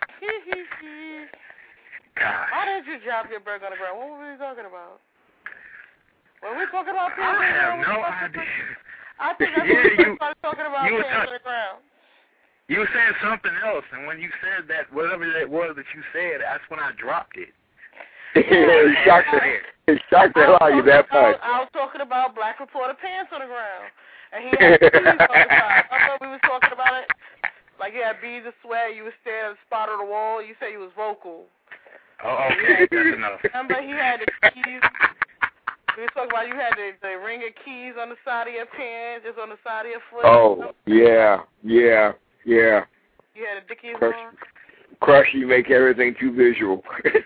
Why did you drop your burger on the ground? What were we talking about? Were we talking about pins on the ground? I have no idea. I think that's what we started talking about, pins on the ground. You said something else, and when you said that, whatever that was that you said, that's when I dropped it. It shocked the hell out of you that part. I was talking about Black Reporter pants on the ground, and he had beads on the side. I thought we was talking about it. Like you had beads of sweat, you was staring at the spot on the wall. You said you was vocal. Oh, okay, that's enough. Remember, he had the keys. We was talking about you had the ring of keys on the side of your pants, just on the side of your foot. Oh, yeah. You had the dickies on. Crush, you make everything too visual.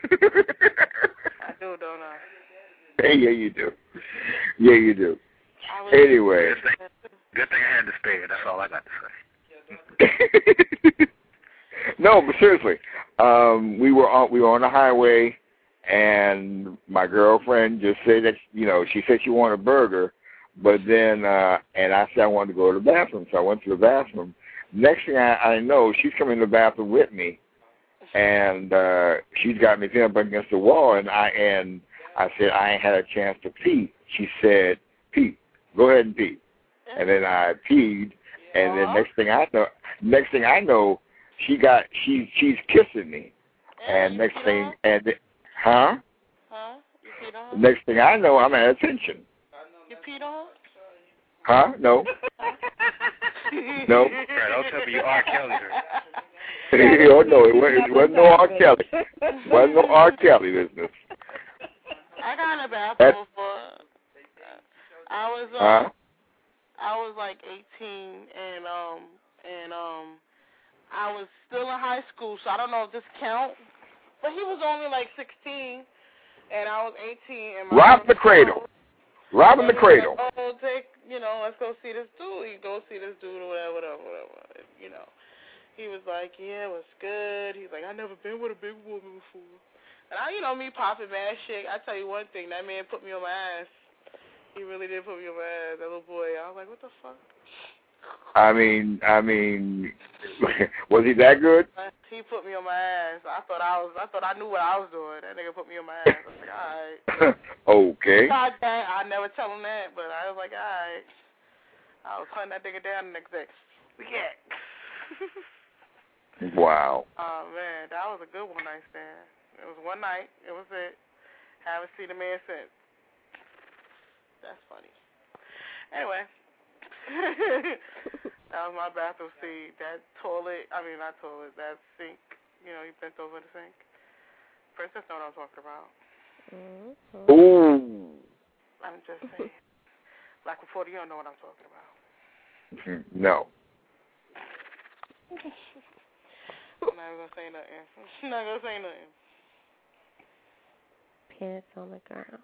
I do, don't I? Yeah, you do. Anyway. Good thing I had to spare. That's all I got to say. No, but seriously, we were on the highway, and my girlfriend just said that she said she wanted a burger, but then and I said I wanted to go to the bathroom, so I went to the bathroom. Next thing I know, she's coming to the bathroom with me, and she's got me up against the wall, and I said I ain't had a chance to pee. She said, "Pee, go ahead and pee," and then I peed, and then next thing I know, she's kissing me, and next thing You peed on her? Next thing I know, I'm at attention. You peed on her? Huh? No. No. Right, I'll tell you R. Kelly. Oh, no, it wasn't no R. Kelly. It wasn't no R. Kelly business. I got in the bathroom before. I was like 18, and I was still in high school, so I don't know if this counts. But he was only like 16, and I was 18. And Robbing the cradle. Robbing the cradle. Like, let's go see this dude. You go see this dude or whatever. he was like, yeah, it was good. He's like, I never been with a big woman before. And I, me popping mad shit. I tell you one thing, that man put me on my ass. He really did put me on my ass, that little boy. I was like, what the fuck? I mean, was he that good? He put me on my ass. I thought I knew what I was doing. That nigga put me on my ass. I was like, all right. Okay. God dang, I never tell him that, but I was like, all right. I was hunting that nigga down the next day. Yeah. Wow. Oh man, that was a good one night stand. It was one night. It was it. Haven't seen a man since. That's funny. Anyway. That was my bathroom seat. That that sink. You bent over the sink. Princess know what I'm talking about. Mm-hmm. Ooh. I'm just saying. Black Reporter, you don't know what I'm talking about. No. I'm not going to say nothing. I'm not going to say nothing. Pants on the ground.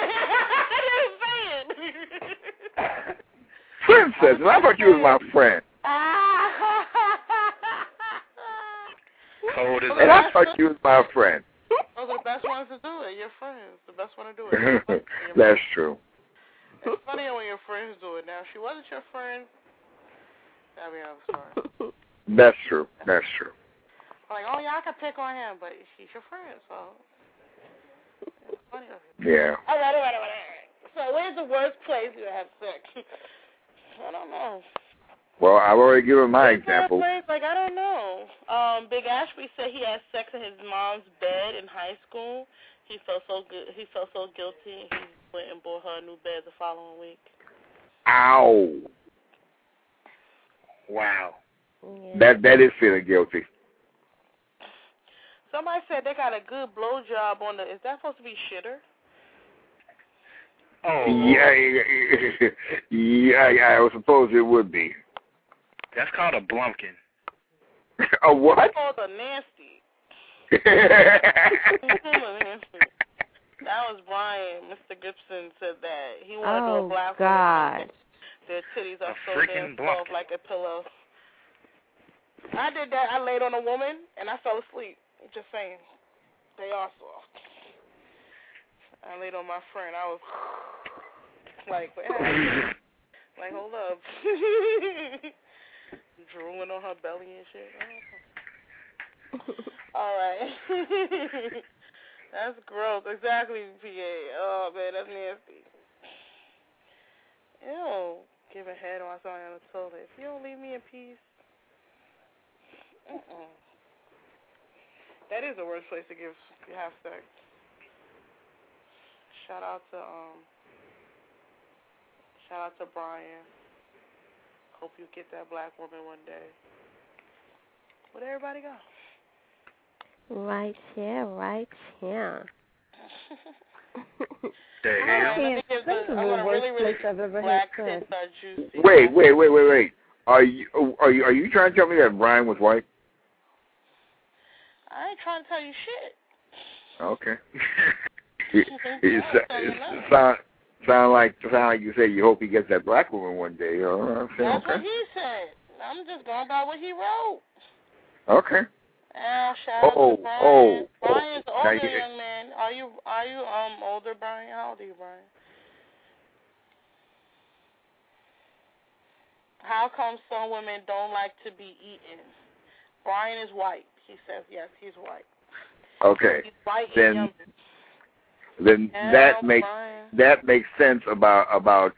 I'm just saying. Princess, I thought you was my friend. Cold as And I thought you was my friend. Those are the best ones to do it. Your friends. The best one to do it. That's true. It's funny when your friends do it. Now, if she wasn't your friend, that'd be another story. That's true. That's true. Like, oh, yeah, I could pick on him, but she's your friend, so it's funny. Yeah. All right. So where's the worst place you have sex? I don't know. Well, I've already given my example. Place? Like, I don't know. Big Ashby said he had sex in his mom's bed in high school. He felt so good. He felt so guilty. He went and bought her a new bed the following week. Ow. Wow. Yeah. That is feeling guilty. Somebody said they got a good blowjob on the. Is that supposed to be shitter? Oh. Yeah, I suppose it would be. That's called a blumpkin. A what? It's called a nasty. That was Brian. Mr. Gibson said that. He wanted to do a black woman. Their titties are so damn soft like a pillow. I did that. I laid on a woman and I fell asleep. Just saying. They are soft. I laid on my friend. I was like, hold up. Drooling on her belly and shit. All right. That's gross. Exactly, PA. Oh, man, that's nasty. Ew. Giving head on somebody on the toilet. If you don't leave me in peace. That is the worst place to have sex. Shout out to Brian. Hope you get that black woman one day. Where'd everybody go? Right here. The hell? This is the worst place I've ever had sex. Wait. Are you trying to tell me that Brian was white? I ain't trying to tell you shit. Okay. It sound like you said you hope he gets that black woman one day. That's what he said. I'm just going by what he wrote. Okay. Shout out to Brian. Brian's older, young man. Are you older, Brian? How old are you, Brian? How come some women don't like to be eaten? Brian is white. He says yes, he's white. Okay. He's white then Brian. that makes sense about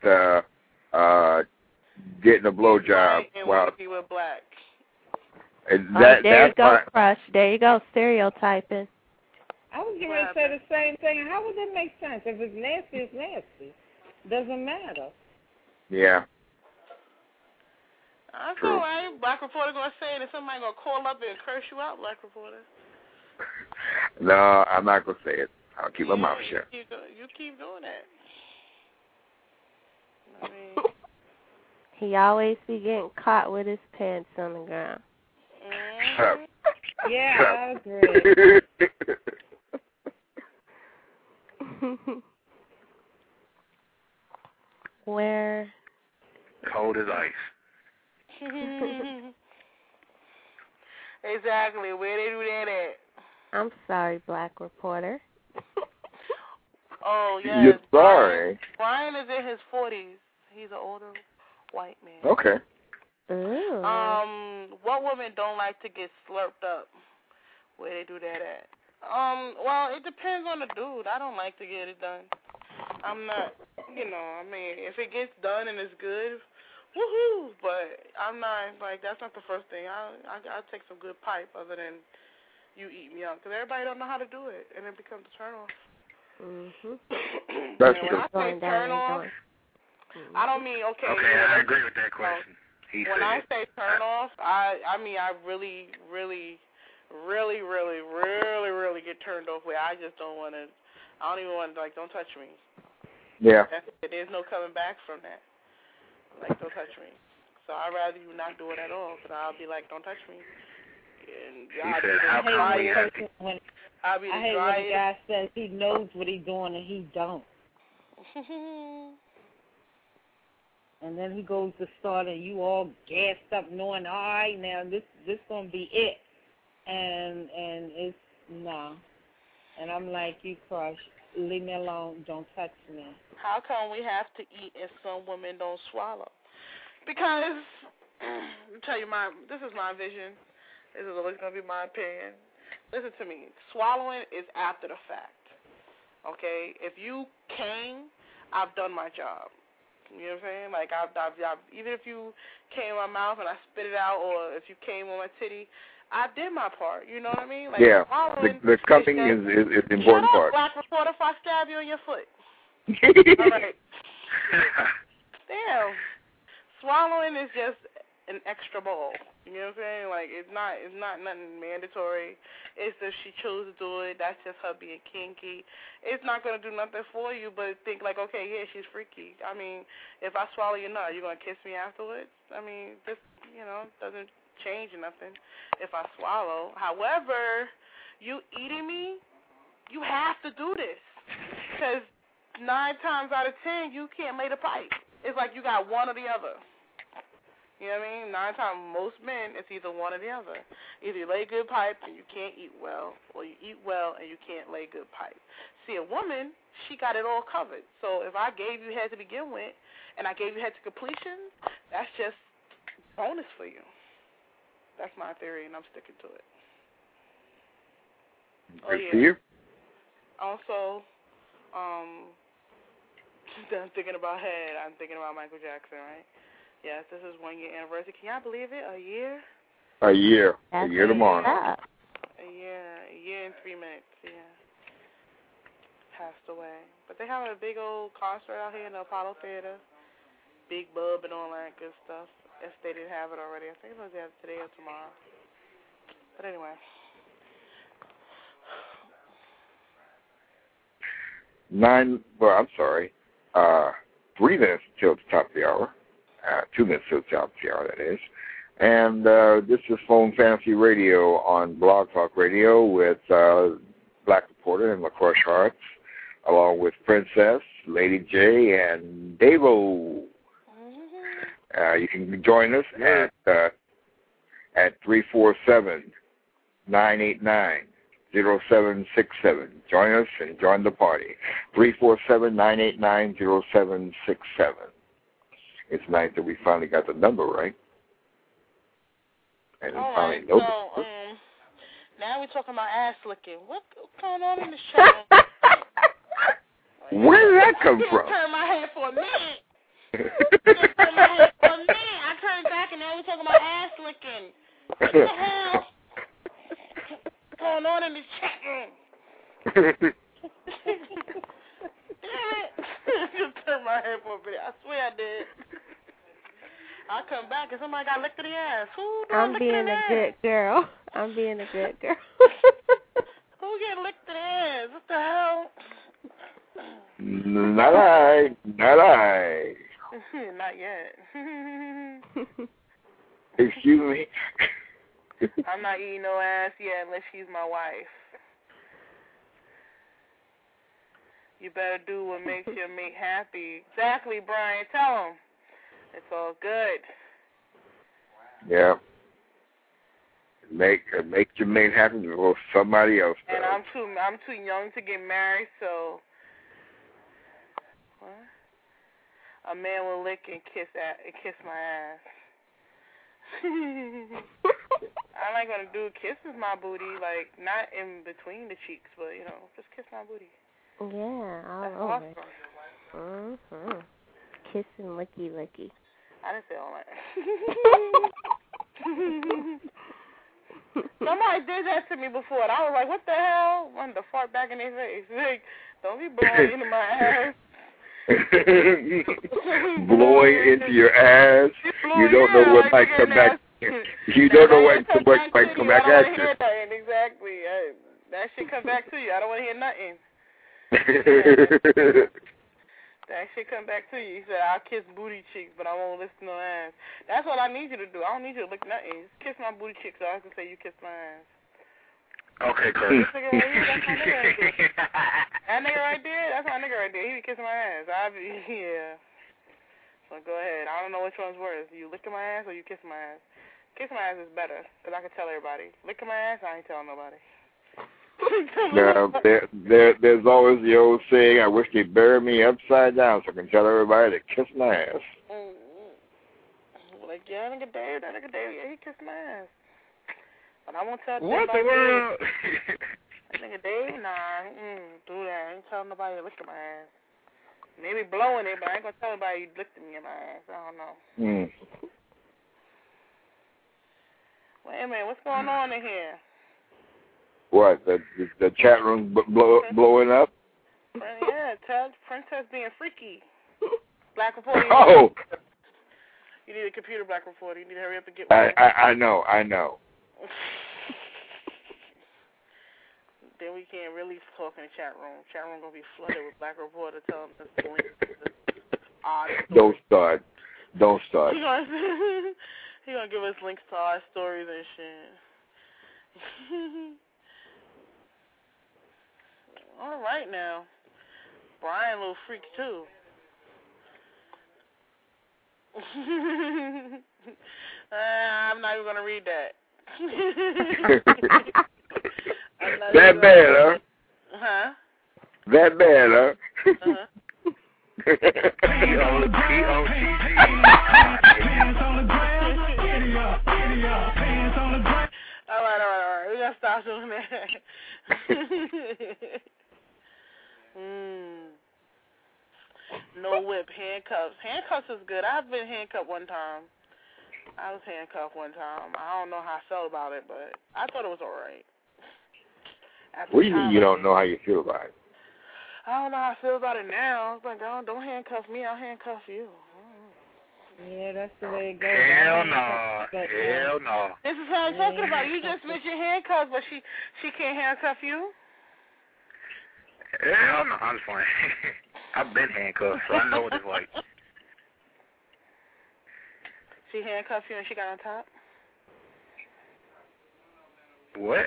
getting a blowjob while he was black. There you go, Crush. There you go, stereotyping. I was going to say the same thing. How would that make sense? If it's nasty, it's nasty. Doesn't matter. Yeah. That's all right. Black Reporter going to say it, and somebody going to call up and curse you out, Black Reporter. No, I'm not going to say it. I'll keep my mouth shut. You keep doing that. I mean, he always be getting caught with his pants on the ground. Shut up. Yeah, I agree. Where? Cold as ice. Exactly. Where they do that at? I'm sorry, Black Reporter. Oh, yes. You're sorry. Brian is in his 40s. He's an older white man. Okay. Ooh. What women don't like to get slurped up? Where they do that at? Well, it depends on the dude. I don't like to get it done. I'm not, if it gets done and it's good, woohoo! But I'm not, that's not the first thing. I'll take some good pipe other than you eat me up. Because everybody don't know how to do it, and it becomes a turn off. That's true. When I say turn off, I don't mean, Okay, I agree with that question. When I say turn off, I mean I really, really, really, really, really, really get turned off where I just don't want to, I don't even want to, don't touch me. Yeah. There's no coming back from that. Don't touch me. So I'd rather you not do it at all, because I'll be like, don't touch me. And I hate when a guy says he knows what he's doing and he don't. And then he goes to start and you all gassed up knowing, all right, now this gonna be it. And it's no. And I'm like, you Crush, leave me alone, don't touch me. How come we have to eat and some women don't swallow? Because I'll tell you this is my vision. This is always gonna be my opinion. Listen to me. Swallowing is after the fact. Okay? If you came, I've done my job. You know what I'm saying? I've even if you came in my mouth and I spit it out, or if you came on my titty, I did my part. You know what I mean? Yeah. The cupping is the important part. Black Reporter, if I stab you in your foot. All right. Damn. Swallowing is just an extra ball. You know what I'm saying? It's not nothing mandatory. It's if she chose to do it, that's just her being kinky. It's not going to do nothing for you but think okay, yeah, she's freaky. I mean, if I swallow your nut, you going to kiss me afterwards? I mean, this, doesn't change nothing if I swallow. However, you eating me, you have to do this. Because 9 times out of 10, you can't lay the pipe. It's like you got one or the other. You know what I mean? 9 times, most men, it's either one or the other. Either you lay good pipe and you can't eat well, or you eat well and you can't lay good pipe. See, a woman, she got it all covered. So if I gave you head to begin with and I gave you head to completion, that's just bonus for you. That's my theory, and I'm sticking to it. Good for you. Also, I'm thinking about head. I'm thinking about Michael Jackson, right? Yes, this is 1 year anniversary. Can y'all believe it? A year? A year. That's a year tomorrow. A year and 3 minutes, yeah. Passed away. But they have a big old concert out here in the Apollo Theater. Big Bub and all that good stuff. If they didn't have it already. I think it was either today or tomorrow. But anyway. 3 minutes till the top of the hour. 2 minutes till the top of the hour, that is. And this is Phone Fantasy Radio on Blog Talk Radio with Black Reporter and LaCrush Hearts, along with Princess, Lady J, and Davo. You can join us at 347-989-0767. Join us and join the party. 347-989-0767. It's nice that we finally got the number right. And all finally right, know so now we're talking about ass licking. What's going on in the show? Where did that come from? Turn my head for a minute. Turn my head for a minute. I turned back and now we're talking about ass licking. What the hell? What's going on in this chat room? Damn it. Just turned my head for a minute. I swear I did. I'll come back and somebody got licked in the ass. I'm being a good girl. I'm being a good girl. Who get licked in the ass? What the hell? Not I. Not I. Not yet. Excuse me? I'm not eating no ass yet unless she's my wife. You better do what makes your mate happy. Exactly, Brian. Tell him. It's all good. Yeah. Make your mate happy before somebody else does. And I'm too young to get married, so what? A man will lick and kiss my ass. I'm not gonna do kisses my booty, like not in between the cheeks, but just kiss my booty. Yeah, all over. Mhm. Kissing, licky. I didn't say all that. Somebody did that to me before, and I was like, "What the hell?" Wanted to fart back in their face. Like, don't be blowing into my ass. Blowing into your ass. You don't know what might come back. You don't know what might come back at you. Exactly. That shit come back to you. I don't want to hear nothing. That shit come back to you. He said, "I'll kiss booty cheeks, but I won't listen to ass." That's what I need you to do. I don't need you to lick nothing. Just kiss my booty cheeks so I can say you kissed my ass. Okay, Curtis. That's my nigga right there. That nigga right there, that's my nigga right there. He be kissing my ass. Yeah. So go ahead. I don't know which one's worse. You licking my ass or you kissing my ass? Kissing my ass is better, because I can tell everybody. Licking my ass, I ain't telling nobody. Now, there's always the old saying, "I wish they'd bury me upside down so I can tell everybody to kiss my ass." Like, yeah, that nigga Dave, yeah, he kissed my ass. But I won't tell what the world? That nigga Dave, nah, do that. I ain't telling nobody to lick my ass. Maybe blowing it, but I ain't gonna tell anybody you licked me in my ass. I don't know. Wait a minute, what's going on in here? What, the chat room blowing up? Yeah, tell Princess being freaky. Black Reporter. Oh! You need a computer, Black Reporter. You need to hurry up and get one. I know. Then we can't really talk in the chat room. Chat room gonna be flooded with Black Reporter telling us the links to odd stories. Don't start. He gonna give us links to our stories and shit. All right now. Brian, a little freak too. I'm not even gonna read that. That bad, huh? Huh? That bad, huh? All right. We gotta stop doing that. No whip, handcuffs. Handcuffs is good. I've been handcuffed one time. I was handcuffed one time. I don't know how I felt about it, but I thought it was all right. What do you mean you don't know how you feel about it? I don't know how I feel about it now. It's like, don't handcuff me, I'll handcuff you. Yeah, that's the way it goes. Hell no. Hell no. This is what I'm talking about. You just mentioned handcuffs, but she can't handcuff you? Hell no. I'm just playing. I've been handcuffed, so I know what it's like. She handcuffed you and she got on top? What?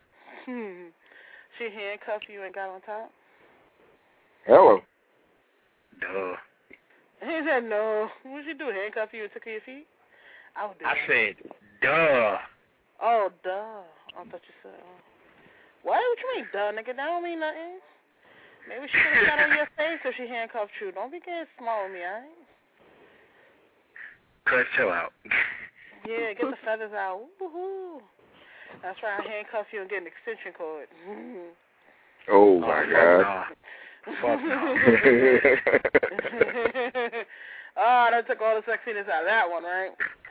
She handcuffed you and got on top? Hello. Duh. He said no. What did she do? Handcuff you and took your feet? I would do that. I said, duh. Oh, duh. I thought you said, what? What you mean, duh, nigga? That don't mean nothing. Maybe she could have got on your face if she handcuffed you. Don't be getting small with me, all right? Cuz, chill out. Yeah, get the feathers out. Woohoo. That's right, I handcuff you and get an extension cord. Oh, my God. Fuck no. Oh, that took all the sexiness out of that one, right?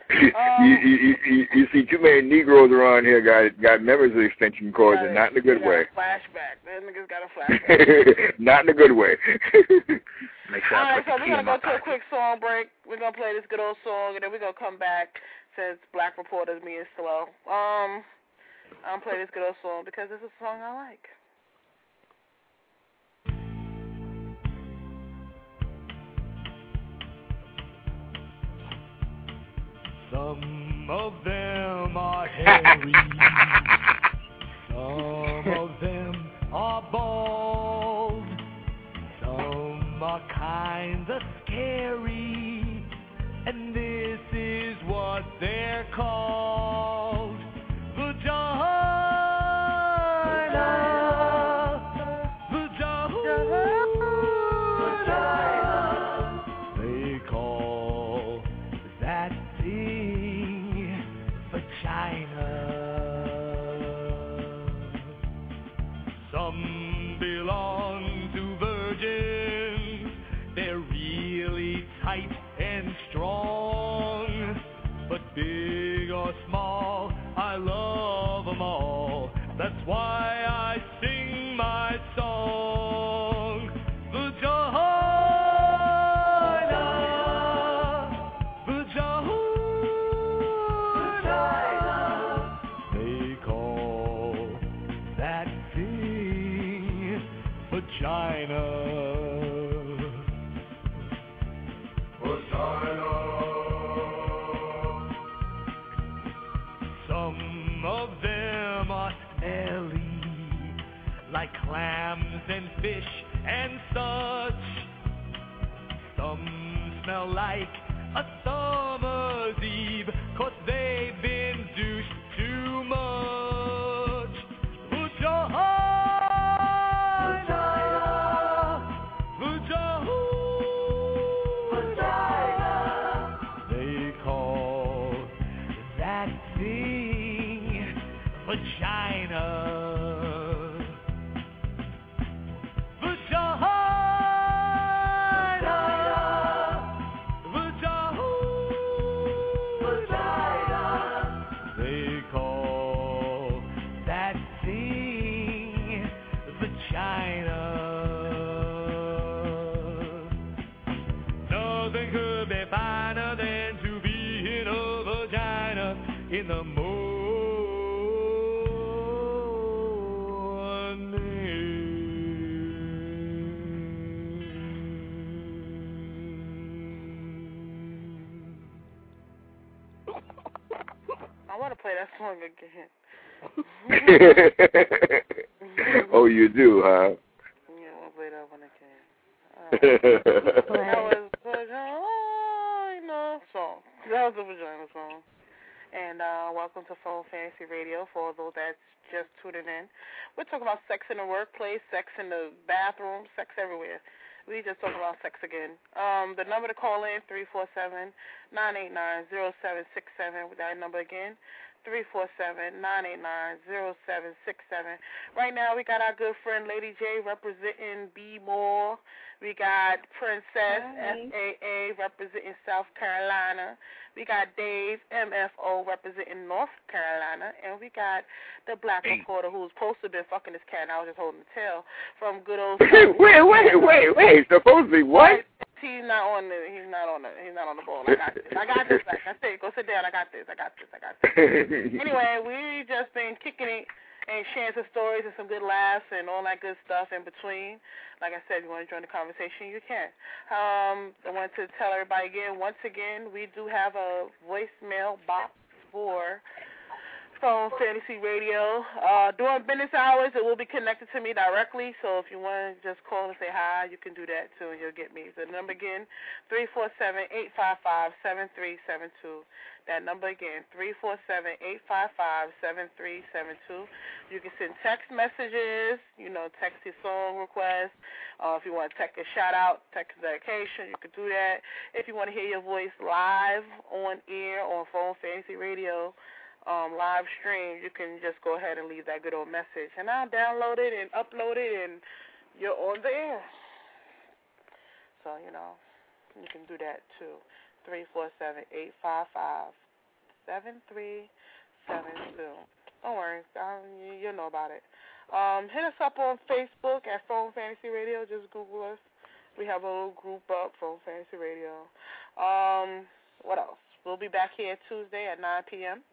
You see too many Negroes around here got members of the extension cords, and not in a good way. Flashback. That nigga's got a flashback. Not in a good way. All right, so we're going to go to a quick song break. We're going to play this good old song, and then we're going to come back since Black Reporter's being slow. I'm going to play this good old song because it's a song I like. Some of them are hairy, some of them are bald, some are kinda scary, and this is what they're called. The or small, I love them all. That's why I sing my song. Vagina, vagina, they call that thing vagina. Some of them are smelly, like clams and fish and such. Some smell like a summer's eve, 'cause they've been douched too much. Vagina, vagina, they call that thing vagina. Vagina, vagina, they call that thing vagina. Nothing could be finer than to be in a vagina in the I want to play that song again. Oh, you do, huh? Yeah, I want to play that one again. That That was vagina song. That was the vagina song. And welcome to Phone Fantasy Radio for those that's just tuning in. We're talking about sex in the workplace, sex in the bathroom, sex everywhere. We just talking about sex again. The number to call in, 347-989-0767. With that number again, 347-989-0767. Right now, we got our good friend Lady J representing B More. We got Princess FAA representing South Carolina. We got Dave MFO representing North Carolina, and we got the Black Reporter who's supposed to have been fucking this cat. And I was just holding the tail from good old. Wait. Supposedly what? He's not on the ball. I got this. Like I said, go sit down. I got this. Anyway, we just been kicking it and sharing some stories and some good laughs and all that good stuff in between. Like I said, if you want to join the conversation, you can. I want to tell everybody again, once again, we do have a voicemail box for Phone Fantasy Radio. During business hours, it will be connected to me directly, so if you want to just call and say hi, you can do that too, and you'll get me. The number again, 347-855-7372. That number again, 347-855-7372. You can send text messages, text your song requests. If you want to text a shout-out, text a dedication, you can do that. If you want to hear your voice live on air on Phone Fantasy Radio, live stream, you can just go ahead and leave that good old message. And I'll download it and upload it, and you're on the air. So, you can do that too. 347-855-7372. Don't worry, you'll know about it. Hit us up on Facebook at Phone Fantasy Radio. Just Google us. We have a little group up, Phone Fantasy Radio. What else? We'll be back here Tuesday at 9 p.m.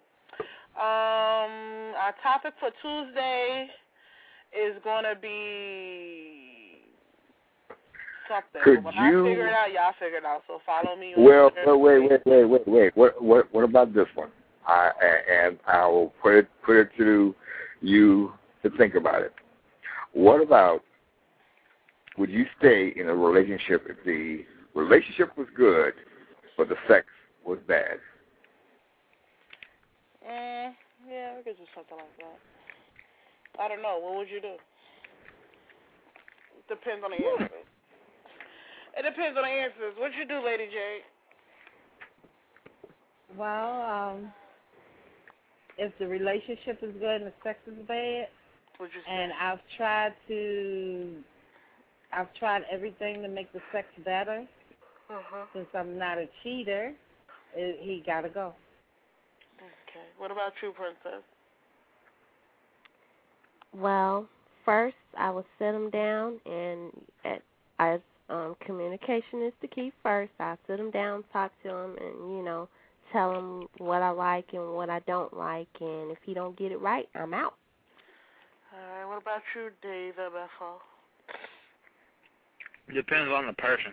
Our topic for Tuesday is going to be something. When I figure it out, y'all figure it out. So follow me. Well, wait. What about this one? I will put it to you to think about it. What about, would you stay in a relationship if the relationship was good, but the sex was bad? Yeah, we could do something like that. I don't know. What would you do? Depends on the answers. It depends on the answers. What'd you do, Lady J? Well, if the relationship is good and the sex is bad, and I've tried everything to make the sex better, since I'm not a cheater, he got to go. Okay. What about you, Princess? Well, first I will sit them down, and communication is the key first. I sit them down, talk to them, and, tell him what I like and what I don't like, and if he don't get it right, I'm out. All right, what about you, Dave MFO? Depends on the person.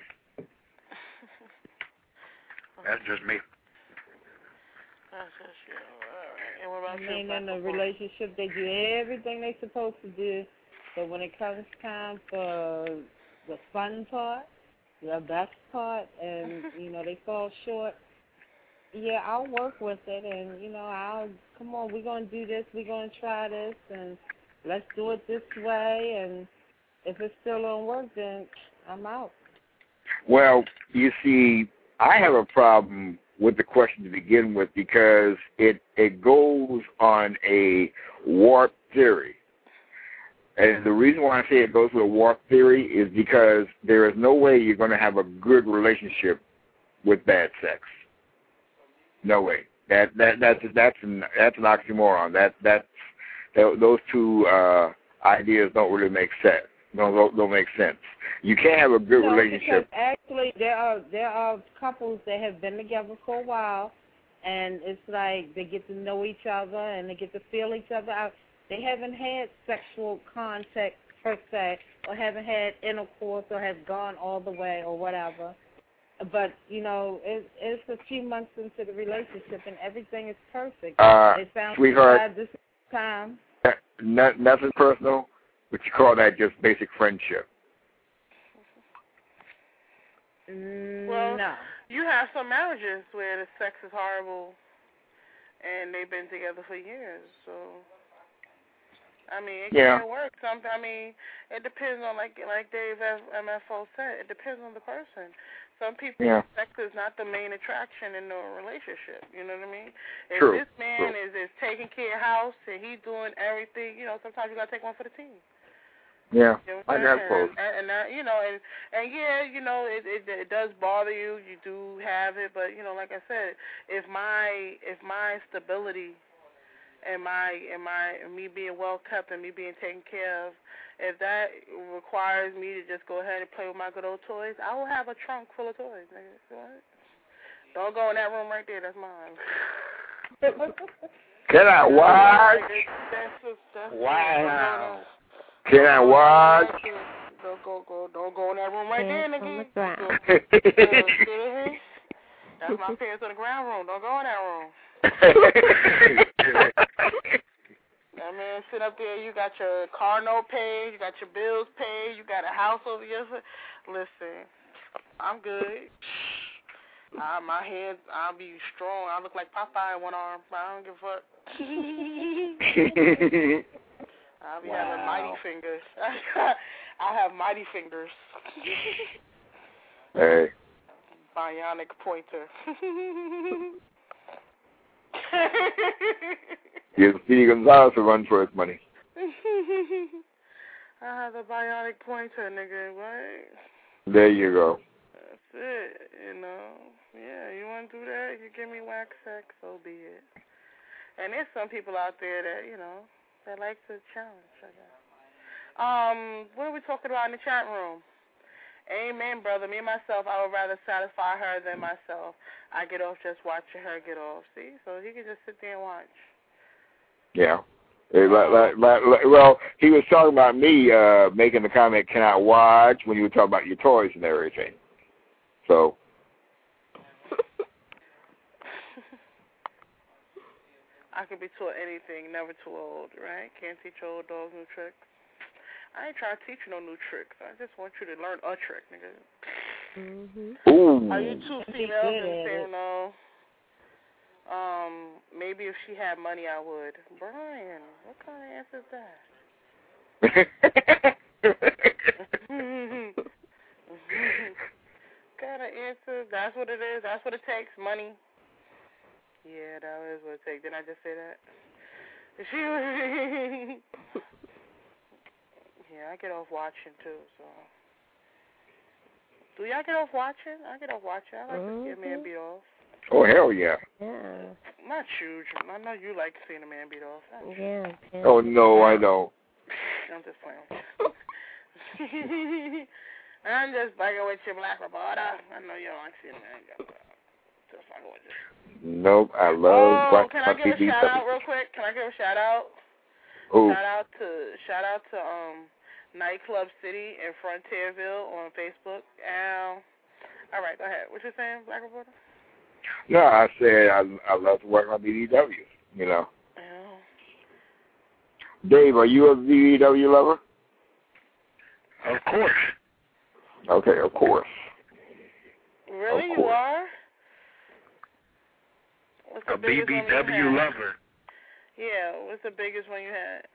That's just me. That's just you. All right. And what about you? In a relationship, they do everything they're supposed to do, but when it comes time for the fun part, the best part, and, they fall short, yeah, I'll work with it, and, come on, we're going to do this, we're going to try this, and let's do it this way, and if it still don't work, then I'm out. Well, you see, I have a problem with the question to begin with because it goes on a warped theory. And the reason why I say it goes with a warped theory is because there is no way you're going to have a good relationship with bad sex. No way. That's an oxymoron. Those two ideas don't really make sense. Don't make sense. You can't have a good relationship. Because actually, there are couples that have been together for a while, and it's like they get to know each other and they get to feel each other out. They haven't had sexual contact per se, or haven't had intercourse, or have gone all the way, or whatever. But, it's a few months into the relationship, and everything is perfect. It sounds sweetheart, bad this time. Nothing personal, but you call that just basic friendship. Well, no. You have some marriages where the sex is horrible, and they've been together for years, so... it can't work. It depends on, like Dave MFO said, it depends on the person. Some people, sex is not the main attraction in the relationship. You know what I mean? If True. This man is taking care of house and he's doing everything, sometimes you got to take one for the team. Yeah, I suppose. It does bother you. You do have it, but, like I said, if my stability and me being well kept and me being taken care of, if that requires me to just go ahead and play with my good old toys, I will have a trunk full of toys. What? Don't go in that room right there. That's mine. Can I watch? Wow. Can I watch? Don't go in that room right there, nigga. That's my pants on the ground room. Don't go in that room. That man sit up there, you got your car note paid, you got your bills paid, you got a house over your... Listen, I'm good. My hands, I'll be strong. I look like Popeye in one arm. I don't give a fuck. I'll be having mighty fingers. I have mighty fingers. Hey. Bionic pointer. Give Speedy Gonzalez a run for his money. I have a bionic pointer, nigga. What? There you go. That's it, Yeah, you want to do that? You give me wax sex, so be it. And there's some people out there that, that like to challenge, I guess. What are we talking about in the chat room? Amen, brother. Me and myself, I would rather satisfy her than myself. I get off just watching her get off. See? So he can just sit there and watch. Yeah. Well, he was talking about me making the comment, can I watch, when you were talking about your toys and everything. So. I could be taught anything, never too old, right? Can't teach old dogs new tricks. I ain't trying to teach you no new tricks. I just want you to learn a trick, nigga. Ooh. Are you two females and saying no? Maybe if she had money, I would. Brian, what kind of answer is that? Kind of answer. That's what it is. That's what it takes. Money. Yeah, that is what it takes. Didn't I just say that? Yeah, I get off watching too. So, do y'all get off watching? I get off watching. I like to see a man beat off. Oh, hell yeah. Yeah. not you. I know you like seeing a man beat off. Yeah. Oh, no, I don't. I'm just playing. I'm just bugging with you, Black Roboto. I know you don't like seeing a man get off. Just bugging with you. Nope, I love Black Can I give a shout out real quick? Can I give a shout out? Who? Shout out to Nightclub City in Frontierville on Facebook. All right, go ahead. What you saying, Black Reporter? No, I said I love to work on BDW, you know. Yeah. Dave, are you a BDW lover? Of course. Okay, of course. Really, of course. You are? What's the a biggest BBW one lover. Yeah, what's the biggest one you had?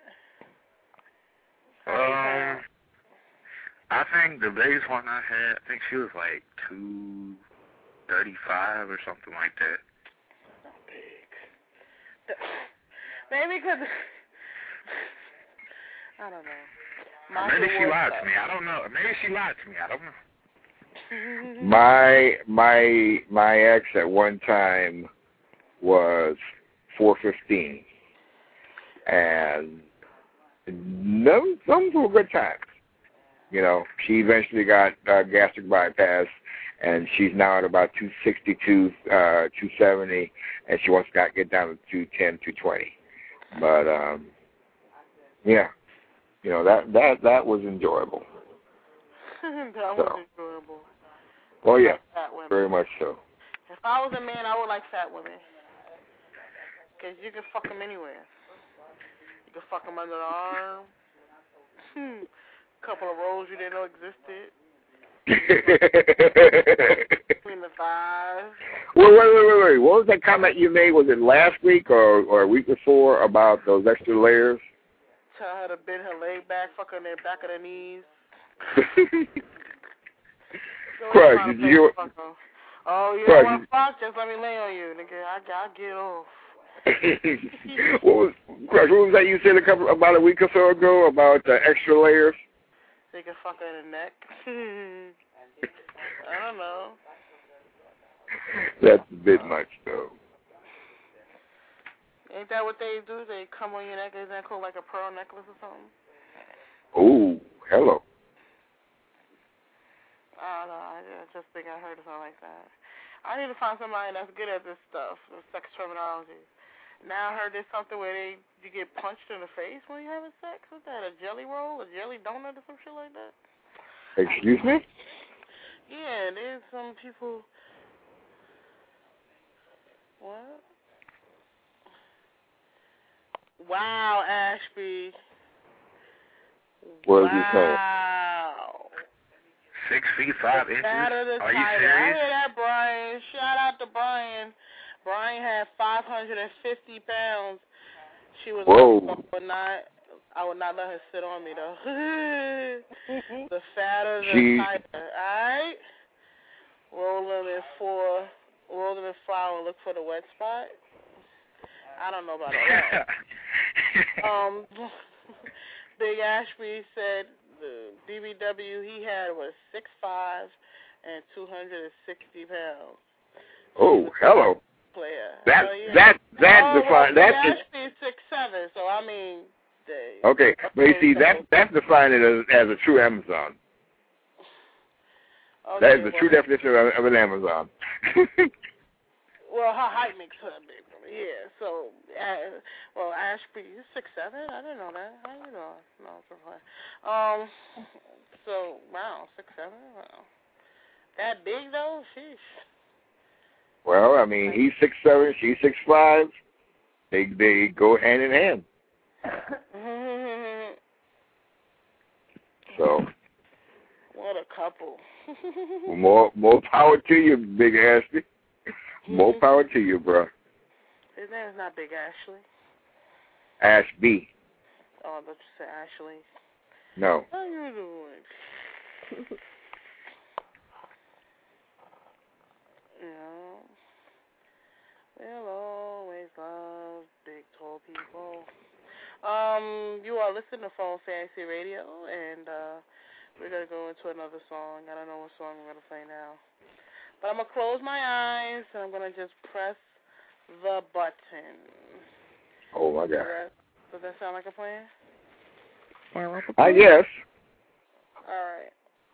I think the biggest one I had, I think she was like 235 or something like that. Not big. Maybe because I don't know. Maybe she lied to me. I don't know. Maybe she lied to me. I don't know. My ex at one time was 415, and some were good times. You know, she eventually got gastric bypass, and she's now at about 262, 270, and she wants to get down to 210, 220. But yeah, you know that was enjoyable. That was enjoyable. Oh yeah, Like very much so. If I was a man, I would like fat women, because you can fuck them anywhere. You can fuck them under the arm. Couple of rolls you didn't know existed. Between the thighs. Wait. What was that comment you made? Was it last week or a week before about those extra layers? Tell her to bend her leg back, fuck her in the back of the knees. Craig, did you hear? Oh, you don't want to fuck? Just let me lay on you, nigga. I'll get off. What was that you said about a week or so ago about extra layers? They can fuck her in the neck. I don't know. That's a bit much, though. Ain't that what they do? They come on your neck. Isn't that called like a pearl necklace or something? Oh, hello. I don't know. I just think I heard something like that. I need to find somebody that's good at this stuff, the sex terminology. Now I heard there's something where you get punched in the face when you're having sex. What's that, a jelly roll, a jelly donut or some shit like that? Excuse me? Yeah, there's some people. What? Wow, Ashby. What did you say? Wow. 6 feet 5 inches. Are you serious? I hear that, Brian. Shout out to Brian. Brian had 550 pounds. She was I would not let her sit on me, though. The fatter, the tighter. All right? Roll them in flour and look for the wet spot. I don't know about all that. Big Ashby said the BBW he had was 6'5" and 260 pounds. Oh, hello. Player. That defines that is. Ashby's 6'7", so I mean. Okay, but you see that's defined as a true Amazon. Okay, that is the true definition of an Amazon. Well, her height makes her big. Yeah, so, Ashby, you're 6'7"? I didn't know that. How you know? No, it's fine. So, wow, 6'7"? Wow. That big, though? Sheesh. Well, I mean, he's 6'7", she's 6'5". They go hand in hand. So. What a couple. More power to you, Big Ashby. More power to you, bro. His name is not Big Ashley. Ashby. Oh, I thought you said Ashley. No. How you doing? We'll always love big, tall people. You are listening to Phone Fantasy Radio, and we're going to go into another song. I don't know what song we're going to play now. But I'm going to close my eyes, and I'm going to just press The Button. Oh, my God. Does that sound like a plan? Sound like a plan? I guess. All right.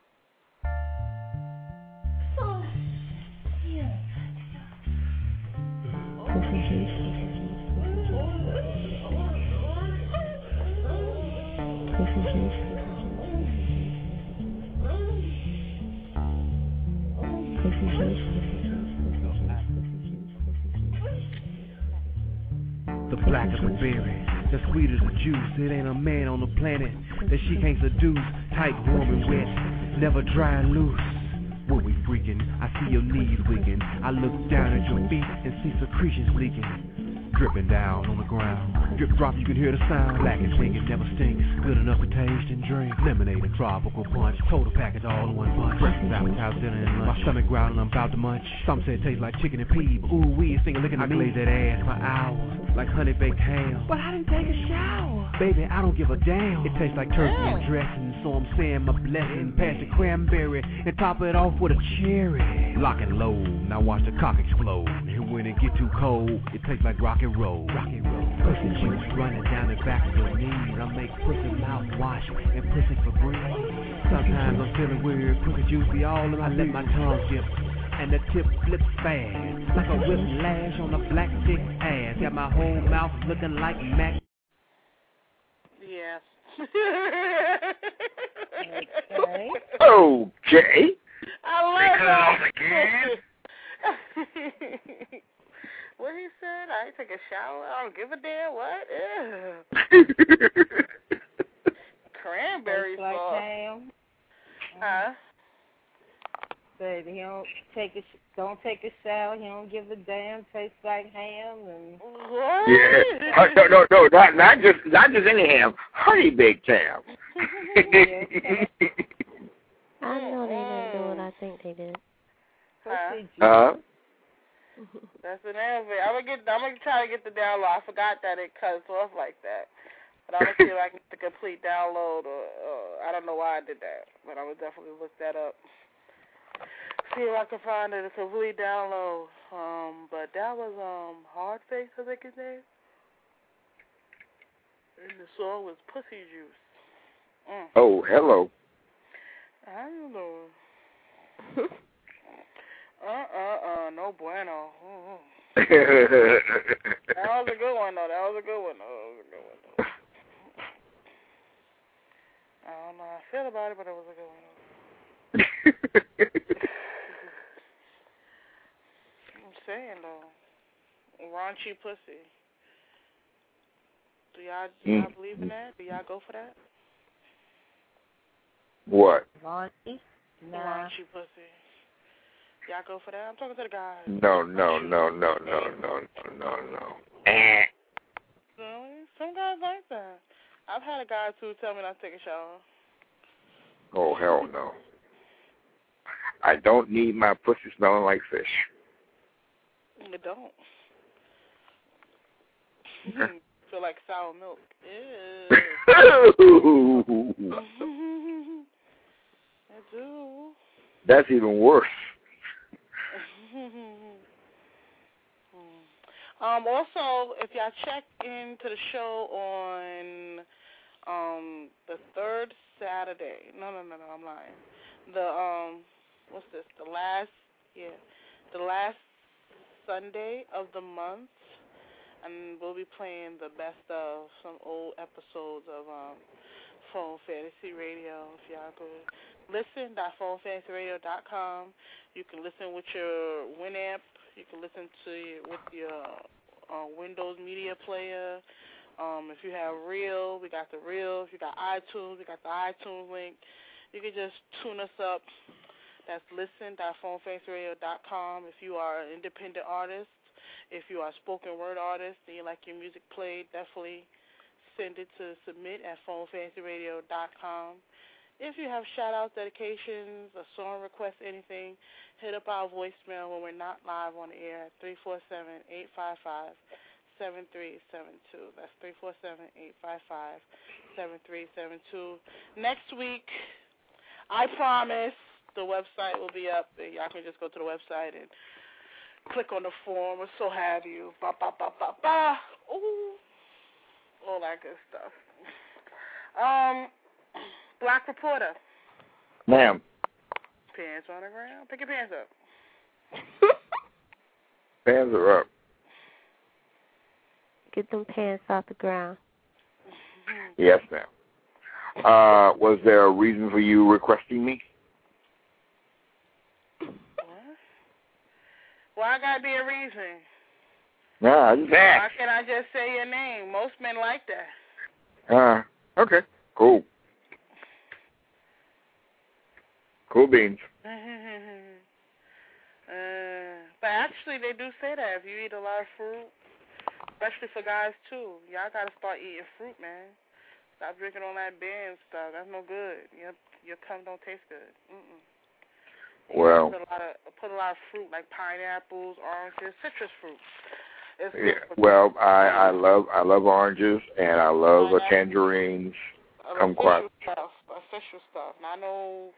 The black of the berry, the sweet as the juice. It ain't a man on the planet that she can't seduce. Tight, warm, and wet, never dry and loose. When we freaking, I see your knees weaken. I look down at your feet and see secretions leaking, dripping down on the ground. Drip drop, you can hear the sound. Black and pink, it never stinks. Good enough to taste and drink. Lemonade and tropical punch, total package all in one punch. Breakfast, appetizer, dinner, and lunch. My stomach growling, I'm about to munch. Some say it tastes like chicken and pea, but ooh wee, it's finger licking. I glaze that ass for hours, like honey baked ham. But I didn't take a shower. Baby, I don't give a damn. It tastes like turkey and dressing, so I'm saying my blessing. Pass the cranberry and top it off with a cherry. Lock and load, now watch the cock explode. And when it get too cold, it tastes like rock and roll. Rock and roll. Pussy juice running down the back of your knees. I make pussy mouthwash and pussy for free. Sometimes I'm feeling weird, pussy juice be all in my lip. My tongue dip and the tip flips fast, like a whiplash on a black dick ass. Got my whole mouth looking like Mac. Yes. Okay. Okay. I love that. What he said? I take a shower. I don't give a damn. What? Ew. Cranberry like sauce. ham. Huh? Said he don't take a shower. He don't give a damn. Tastes like ham and. What? Yeah. No. Not just any ham. Honey baked ham. I know they didn't do what I think they did. That's an answer. I'm gonna try to get the download. I forgot that it cuts off like that, but I'm gonna see if I can get the complete download. Or I don't know why I did that, but I would definitely look that up. See if I can find a complete download. But that was Hardface, I think his name, and the song was Pussy Juice. Oh, hello. I don't know. No bueno. That was a good one, though. I don't know how I feel about it, but it was a good one. I'm saying, though. Raunchy pussy. Do y'all believe in that? Do y'all go for that? What? Raunchy? Nah. Raunchy pussy. Y'all go for that? I'm talking to the guys. No. Some guys like that. I've had a guy, too, tell me not to take a shower. Oh, hell no. I don't need my pussy smelling like fish. It don't. Feel like sour milk. Ew. I do. That's even worse. Also, if y'all check into the show on the third Saturday, no, I'm lying. What's this? The last Sunday of the month, and we'll be playing the best of some old episodes of Phone Fantasy Radio. If y'all could listen.phonefantasyradio.com. You can listen with your Winamp. You can listen with your Windows Media Player. If you have Reel, we got the Reel. If you got iTunes, we got the iTunes link. You can just tune us up. That's listen.phonefantasyradio.com. If you are an independent artist, if you are a spoken word artist and you like your music played, definitely send it to submit@phonefantasyradio.com. If you have shout-outs, dedications, a song request, anything, hit up our voicemail when we're not live on the air at 347-855-7372. That's 347-855-7372. Next week, I promise, the website will be up. Y'all can just go to the website and click on the form or so have you. Ba, ba, ba, ba, ba. Ooh. All that good stuff. Black Reporter. Ma'am. Pants on the ground. Pick your pants up. Pants are up. Get them pants off the ground. Yes, ma'am. Was there a reason for you requesting me? Why gotta be a reason? No, I just asked. Why can't I just say your name? Most men like that. Okay. Cool. Cool beans. But actually, they do say that if you eat a lot of fruit, especially for guys too, y'all gotta start eating fruit, man. Stop drinking all that beer and stuff. That's no good. Your cum don't taste good. Well, put a lot of fruit like pineapples, oranges, citrus fruit. Well, I love oranges and I love tangerines, kumquats. Official stuff. Not no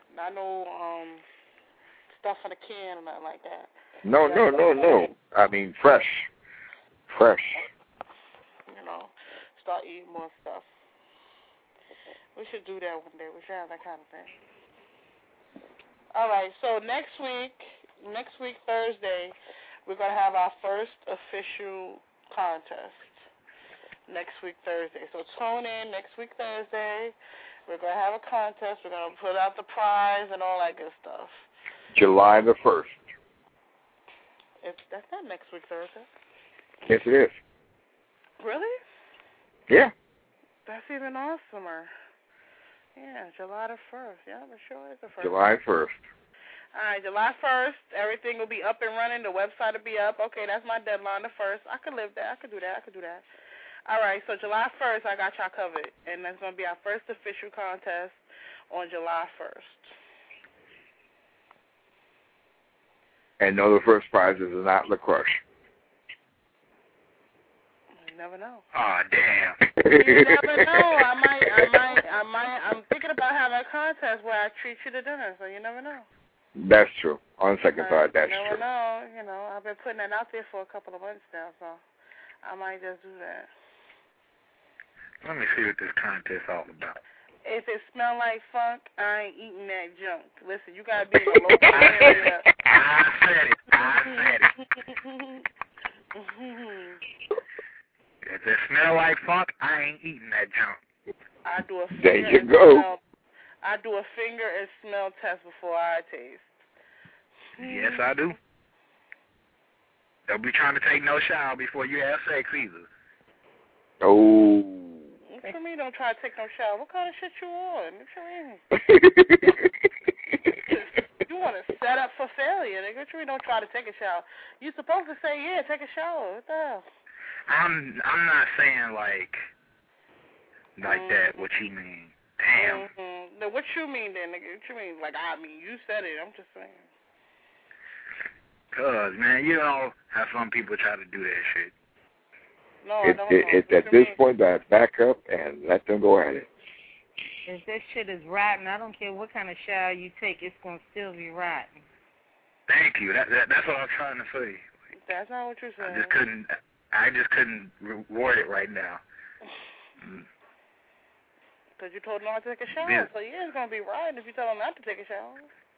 stuff in a can or nothing like that. No. I mean fresh. Start eating more stuff. We should do that one day. We should have that kind of thing. All right, so next week, Thursday, we're going to have our first official contest. Next week, Thursday. So tune in next week, Thursday. We're going to have a contest. We're going to put out the prize and all that good stuff. July the 1st. That's not next week, Thursday. Yes, it is. Really? Yeah. That's even awesomer. Yeah, July the 1st. Yeah, for sure it's the 1st. July 1st. All right, July 1st, everything will be up and running. The website will be up. Okay, that's my deadline, the 1st. I could live that. I could do that. All right, so July 1st, I got y'all covered. And that's going to be our first official contest on July 1st. And no, the first prize is not La Crush. You never know. Oh, damn. You never know. I'm thinking about having a contest where I treat you to dinner, so you never know. That's true. On second thought, that's true. You never know. I've been putting that out there for a couple of months now, so I might just do that. Let me see what this contest all about. If it smell like funk, I ain't eating that junk. Listen, you gotta be in a local area. I said it. If it smell like funk, I ain't eating that junk. I do a finger. There you go. I do a finger and smell test before I taste. Yes, I do. Don't be trying to take no shower before you have sex either. Oh. What you mean don't try to take no shower? What kind of shit you on? What you mean? You want to set up for failure, nigga. What you mean don't try to take a shower? You supposed to say, yeah, take a shower. What the hell? I'm not saying like that. What you mean? Damn. No, what you mean then, nigga? What you mean? Like, I mean, you said it. I'm just saying. Cause, man, you know how some people try to do that shit. No, I don't know. It's at this point that I back up and let them go at it. If that shit is rotten, I don't care what kind of shower you take, it's going to still be rotten. Thank you. That's what I'm trying to say. That's not what you're saying. I just couldn't reward it right now. Because you told him not to take a shower. Yeah. So, yeah, it's going to be rotten if you tell him not to take a shower.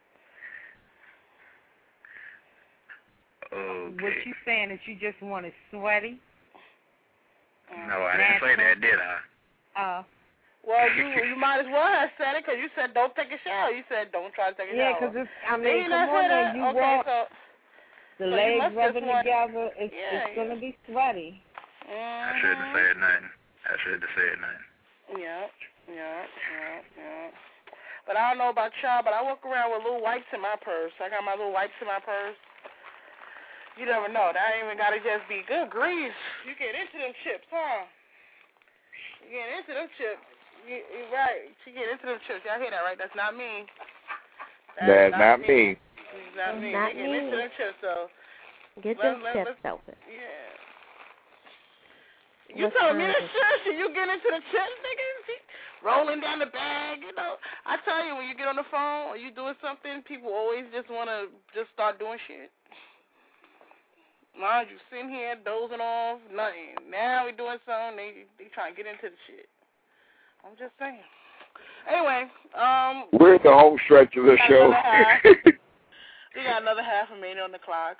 Okay. What you saying is you just want it sweaty? No, I didn't say that, did I? Well, you might as well have said it because you said don't take a shower. You said don't try to take a shower. Yeah, because come on, you okay, walk, so the legs rubbing together, it's going to be sweaty. I shouldn't have said nothing. Yeah. But I don't know about y'all, but I walk around with little wipes in my purse. I got my little wipes in my purse. You never know. That ain't even got to just be good grief. You get into them chips, huh? You get into them chips. You're right. You get into them chips. Y'all hear that, right? That's not me. That's not me. It's not me. Not You get into them chips, so. Get them chips open. Yeah. You telling me the shit? You get into the chips, nigga? Rolling down the bag, you know. I tell you, when you get on the phone or you doing something, people always just want to just start doing shit. Mind you, sitting here dozing off, nothing. Now we doing something. They trying to get into the shit. I'm just saying. Anyway, we're at the home stretch of the show. We got another half a minute on the clock.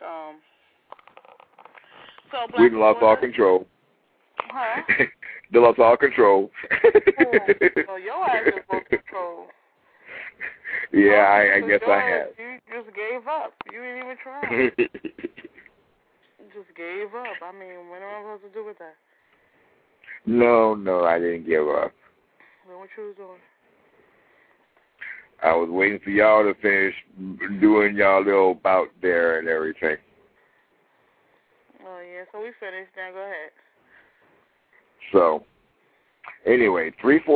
So we lost all control. Huh? They lost all control. Well, your ass is lost control. Yeah, I guess I have. You just gave up. You didn't even try. You just gave up. I mean, what am I supposed to do with that? No, I didn't give up. Then what you was doing? I was waiting for y'all to finish doing y'all little bout there and everything. Oh, yeah, so we finished. Now go ahead. So, anyway,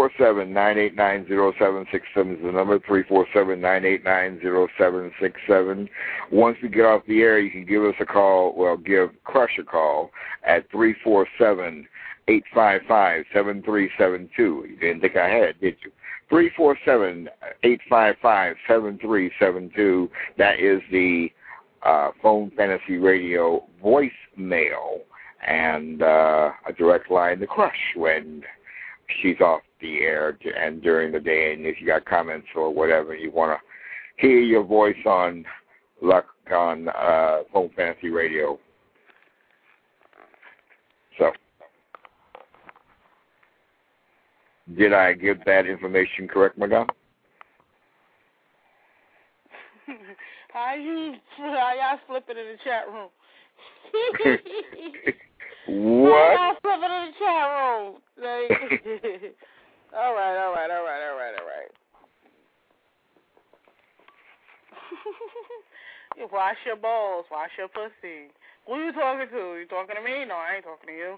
347-989-0767 is the number, 347-989-0767. Once we get off the air, you can give us a call, give Crush a call at 347-855-7372. You didn't think I had, did you? 347-855-7372. That is the Phone Fantasy Radio voicemail and a direct line to Crush when she's off the air and during the day. And if you got comments or whatever, you want to hear your voice on Phone Fantasy Radio. So, did I give that information correct, madame? How y'all flipping in the chat room? What? How y'all flipping in the chat room? Like, all right. You wash your balls, wash your pussy. Who you talking to? You talking to me? No, I ain't talking to you.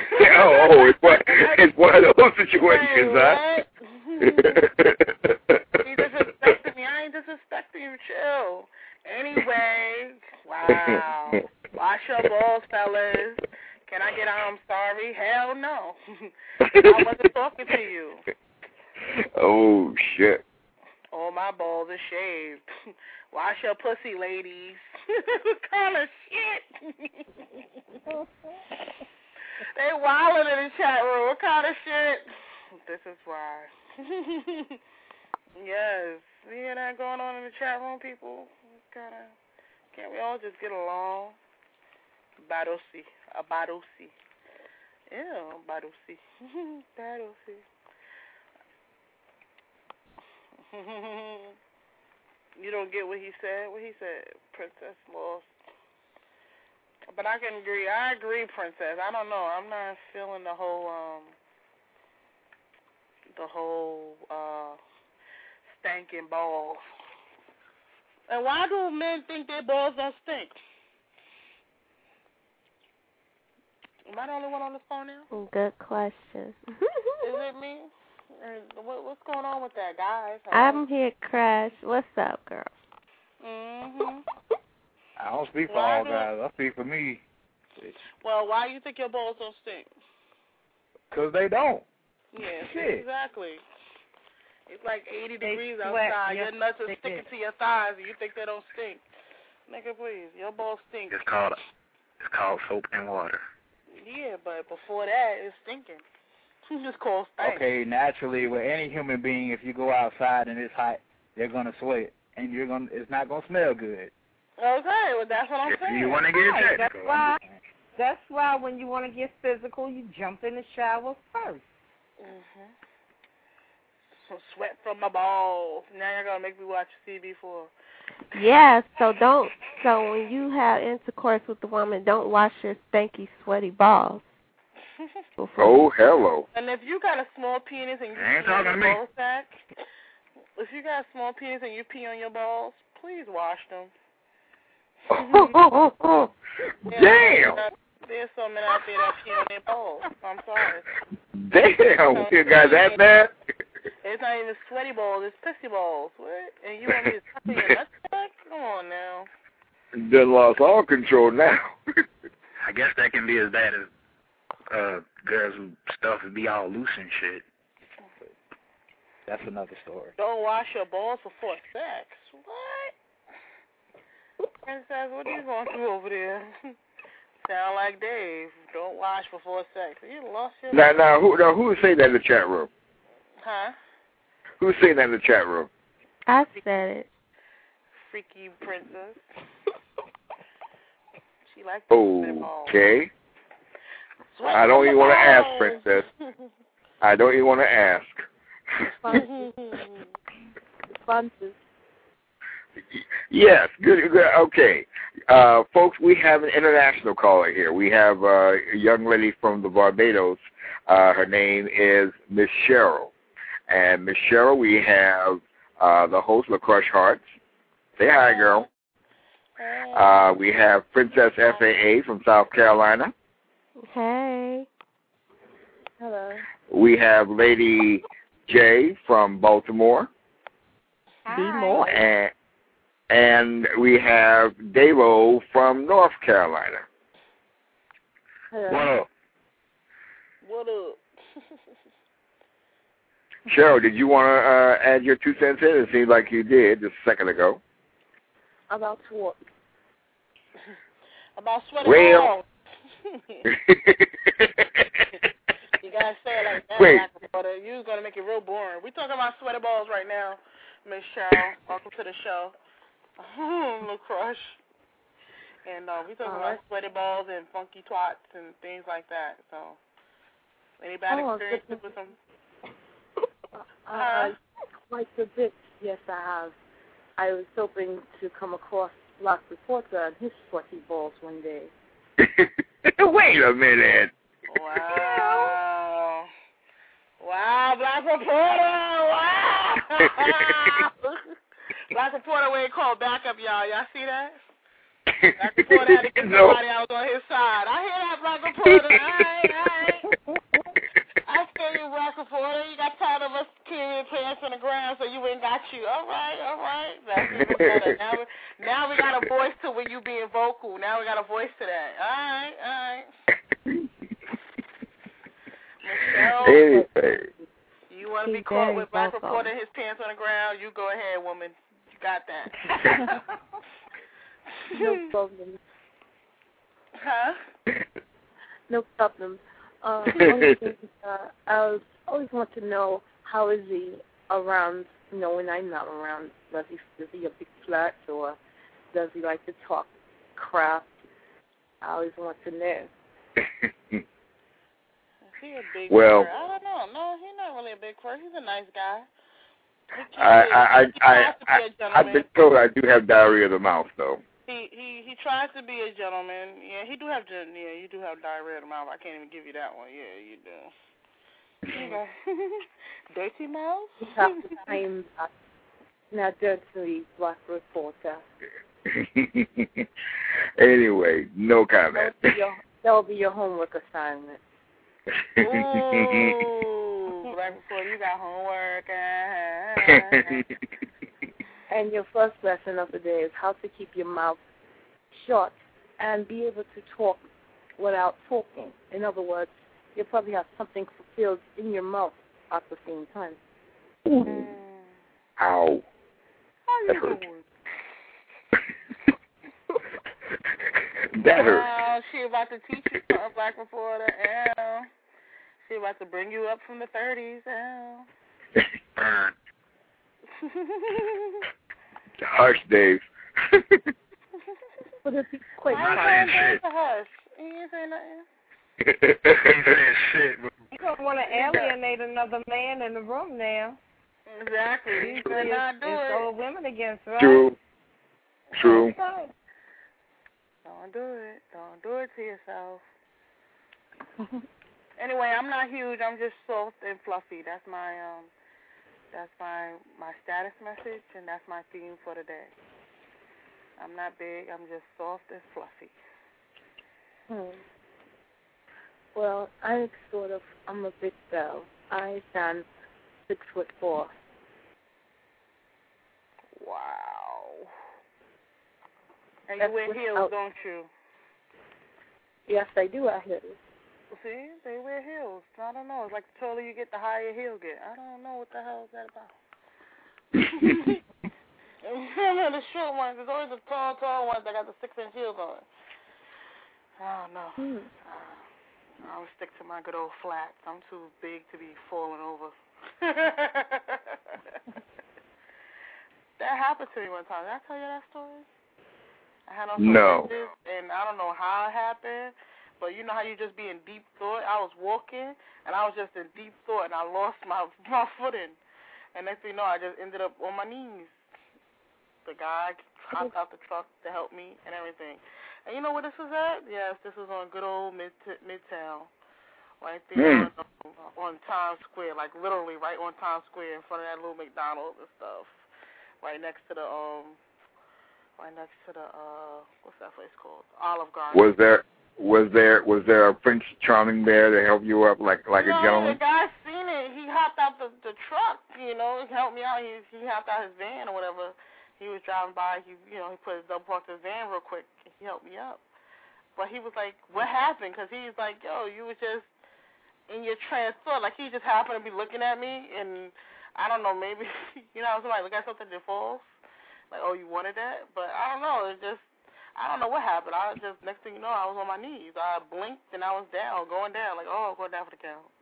It's one of those situations, huh? You disrespecting me. I ain't disrespecting you. Chill. Anyway, wow. Wash your balls, fellas. Can I get I'm sorry? Hell no. I wasn't talking to you. Oh, shit. All my balls are shaved. Wash your pussy, ladies. What kind of shit? They wildin' in the chat room. What kind of shit? This is why. Yes. You hear that going on in the chat room, people? Can't we all just get along? Badosi. A badosi. Yeah, badosi. Badosi. You don't get what he said? What he said? Princess lost. But I can agree. I agree, Princess. I don't know. I'm not feeling the whole stinking balls. And why do men think their balls don't stink? Am I the only one on the phone now? Good question. Is it me? What's going on with that, guys? I'm here, Crash. What's up, girl? I don't speak for all guys. I speak for me. Well, why do you think your balls don't stink? Because they don't. Yeah, shit. Exactly. It's like 80 degrees outside. Your nuts are sticking to your thighs, and you think they don't stink. Nigga, please. Your balls stink. It's called soap and water. Yeah, but before that, it's stinking. Just call stink. Okay, naturally, with any human being, if you go outside and it's hot, they're gonna sweat, and it's not gonna smell good. Okay, well that's what I'm saying. You want to get checked. That's why when you want to get physical, you jump in the shower first. Some sweat from my balls. Now you're gonna make me watch CB4. Yeah, so when you have intercourse with the woman, don't wash your stanky, sweaty balls. Oh, hello. And if you got a small penis and you pee on your ball sack, if you got a small penis and you pee on your balls, please wash them. Damn. There's some men out there that pee on their balls. I'm sorry. Damn, you got that bad? It's not even sweaty balls, it's pissy balls. What? And you want me to touch your nutsack? Come on now. Done lost all control now. I guess that can be as bad as girls who stuff and be all loose and shit. That's another story. Don't wash your balls before sex. What? Princess, what are you going through over there? Sound like Dave. Don't wash before sex. You lost your Who say that in the chat room? Huh? Who's saying that in the chat room? I said it. Freaky princess. She likes Okay. I don't even want to ask, princess. I don't even want to ask. Sponsors. Yes, good. Okay. Folks, we have an international caller here. We have a young lady from the Barbados. Her name is Miss Cheryl. And Miss Cheryl, we have the host, LaCrush Hearts. Say hi, girl. We have Princess FAA from South Carolina. Hey. Hello. We have Lady J from Baltimore. Hi. And we have Davo from North Carolina. Hello. What up? What up? Cheryl, did you want to add your 2 cents in? It seems like you did just a second ago. About what? About sweating balls. You gotta say it like that. Wait. You're gonna make it real boring. We're talking about sweaty balls right now, Miss Cheryl. Welcome to the show. LaCrush. And we're talking about sweaty balls and funky twats and things like that. So, any bad experiences with them? Quite a bit, yes, I have. I was hoping to come across Black Reporter and his sweaty balls one day. Wait a minute. Wow. Wow, Black Reporter. Wow. Black Reporter when he called backup, y'all. Y'all see that? Black Reporter had to get somebody else on his side. I hear that, Black Reporter. All right. I feel you, Black Reporter. You got tired of us carrying your pants on the ground, so you ain't got you. All right. That's even better. Now we got a voice to when you being vocal. Now we got a voice to that. All right. Michelle, you want to be caught with Black Reporter and his pants on the ground? You go ahead, woman. You got that. No problem. Huh? No problem. Only thing, I always want to know, how is he around, when I'm not around? Is he a big flirt, or does he like to talk crap? I always want to know. Is he a big flirt? I don't know. No, he's not really a big flirt. He's a nice guy. I've been told I do have diarrhea of the mouth, though. He tries to be a gentleman. Yeah, you do have diarrhea of the mouth. I can't even give you that one. Yeah, you do. Dirty mouth? I'm not dirty, Black Reporter. Anyway, no comment. That will be your homework assignment. Ooh, Black Reporter, you got homework. And your first lesson of the day is how to keep your mouth shut and be able to talk without talking. In other words, you probably have something fulfilled in your mouth at the same time. Ow. That hurt. That hurt. She about to teach you something, Black Reporter. She about to bring you up from the 30s. Hush, Dave. But if he's quite hush. He ain't saying nothing. He ain't saying shit. You don't want to alienate another man in the room now. Exactly. You better not do it. It's all women against, right? True. Okay. Don't do it. Don't do it to yourself. Anyway, I'm not huge. I'm just soft and fluffy. That's my status message, and that's my theme for the day. I'm not big. I'm just soft and fluffy. Well, I'm a big girl. I stand 6'4". Wow. And you wear heels, don't you? Yes, I do wear heels. See, they wear heels. I don't know. It's like the taller you get, the higher heel get. I don't know what the hell is that about. The short ones, there's always the tall ones that got the 6-inch heels on. I don't know. I would stick to my good old flats. I'm too big to be falling over. That happened to me one time. Did I tell you that story? I had on some lenses, and I don't know how it happened, but you know how you just be in deep thought? I was walking, and I was just in deep thought, and I lost my footing. And next thing you know, I just ended up on my knees. The guy hopped out the truck to help me and everything. And you know where this was at? Yes, this was on good old Midtown. Right there on Times Square, like literally right on Times Square in front of that little McDonald's and stuff. Right next to the what's that place called? Olive Garden. Was there a Prince Charming there to help you up like a gentleman? The guy seen it. He hopped out the truck, he helped me out. He hopped out his van or whatever. He was driving by, he put his double parked his van real quick. He helped me up. But he was like, what happened? Because he was like, yo, you was just in your trance thought. Like, he just happened to be looking at me, and I don't know, maybe, somebody look at something that falls. Like, oh, you wanted that? But I don't know. It's just, I don't know what happened. Next thing you know, I was on my knees. I blinked, and I was going down. Like, oh, I'm going down for the count.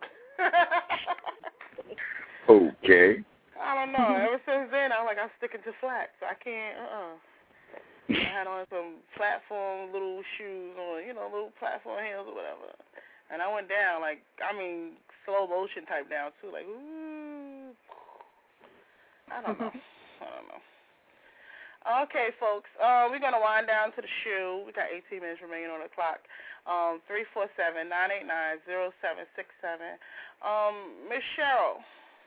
Okay. I don't know. Ever since then, I'm sticking to flats. I can't, I had on some platform little shoes on, little platform heels or whatever. And I went down, slow motion type down, too. Like, ooh. I don't know. Okay, folks. We're going to wind down to the show. We got 18 minutes remaining on the clock. 347-989-0767. Miss Cheryl.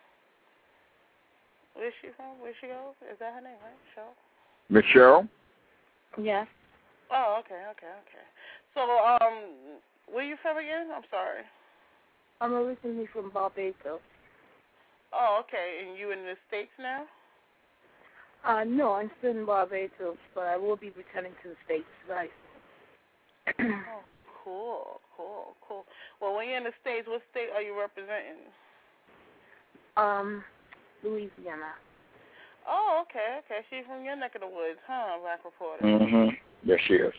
Where's she from? Where'd she go? Is that her name, right? Cheryl? Miss Cheryl? Yes. Oh, okay. So, where you from again? I'm sorry. I'm originally from Barbados. Oh, okay. And you in the States now? No, I'm still in Barbados, but I will be returning to the States, right? Oh, cool. Well, when you're in the States, what state are you representing? Louisiana. Oh, okay. She's from your neck of the woods, huh, Black Reporter? Mm-hmm. Yes, she is.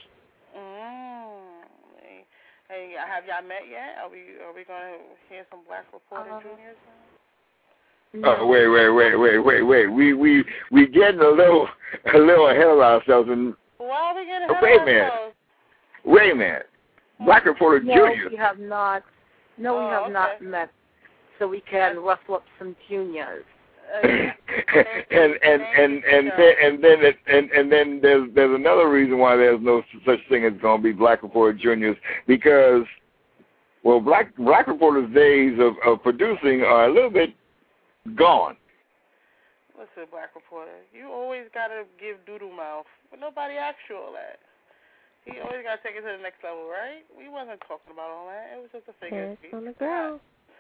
Hey, have y'all met yet? Are we going to hear some Black Reporter juniors? No. Wait. We getting a little ahead of ourselves. And why are we getting ahead of ourselves? Wait a minute. Black Reporter juniors. We have not. No, we have not met. So we can rustle up some juniors. and then there's another reason why there's no such thing as going to be Black Reporter juniors, because Black Reporter's days of producing are a little bit gone. Listen, Black Reporter, you always gotta give doodle mouth, but nobody asks you all that. You always gotta take it to the next level, right? We wasn't talking about all that. It was just a figure. Hands on the ground.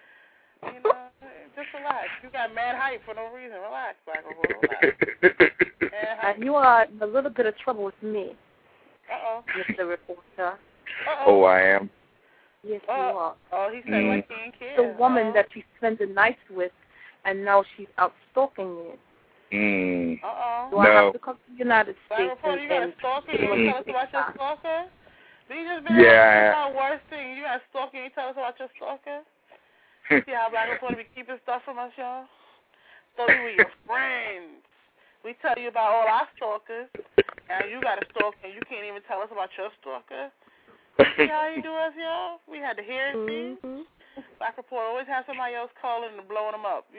Just relax. You got mad hype for no reason. Relax, Black Reporter. Relax. You are in a little bit of trouble with me. Mr. Reporter. Oh, I am? Yes, you are. Oh, he said like he ain't care. The woman that you spend the night with, and now she's out stalking you. Do I have to come to the United States? Reporter, you got a stalker? You want to tell us about your stalker? Do you just been the worst thing? You got a stalker and you tell us about your stalker? See how Black Reporter be keeping stuff from us, y'all? So we were your friends. We tell you about all our stalkers, and you got a stalker and you can't even tell us about your stalker. See how you do us, y'all? We had to hear it, see? Black Reporter always has somebody else calling and blowing them up,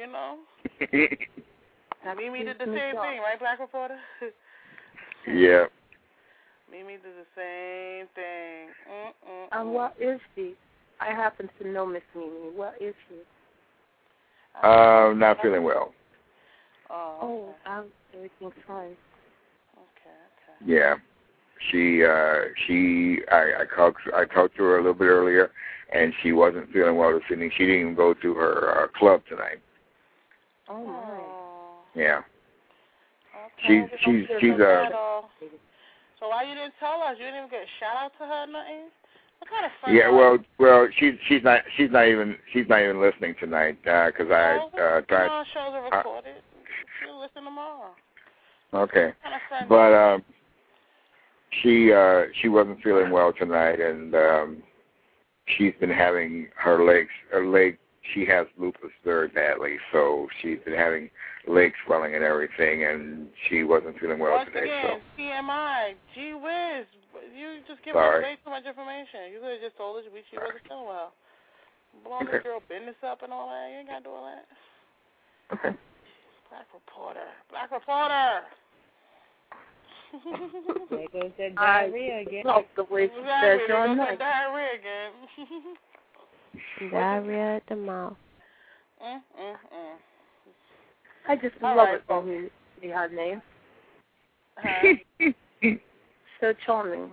Mimi did the same thing, right, Black Reporter? Yeah. Mimi did the same thing. And what is she? I happen to know Miss Mimi. What is she? Not feeling well. Oh, everything's fine. Okay. Yeah. I talked to her a little bit earlier, and she wasn't feeling well this evening. She didn't even go to her club tonight. Oh my. Yeah. Okay. She's So why you didn't tell us? You didn't even get a shout out to her or nothing? What kind of friend? Yeah, well, she's not even listening tonight because I tried. Shows are recorded. She'll listen tomorrow. Okay, but she wasn't feeling well tonight, and she's been having her leg. She has lupus very badly, so she's been having leg swelling and everything, and she wasn't feeling well Once today. Again, so TMI, gee whiz, you just give Sorry. us way too much information. You could have just told us she wasn't feeling well. Blowing this girl business up and all that. You ain't got to do all that. Okay. Black reporter. There goes that diarrhea again. Love the way she says your name. Diarrhea again. Diarrhea at the mouth. I just All love right, it when you say her name. Huh? So charming.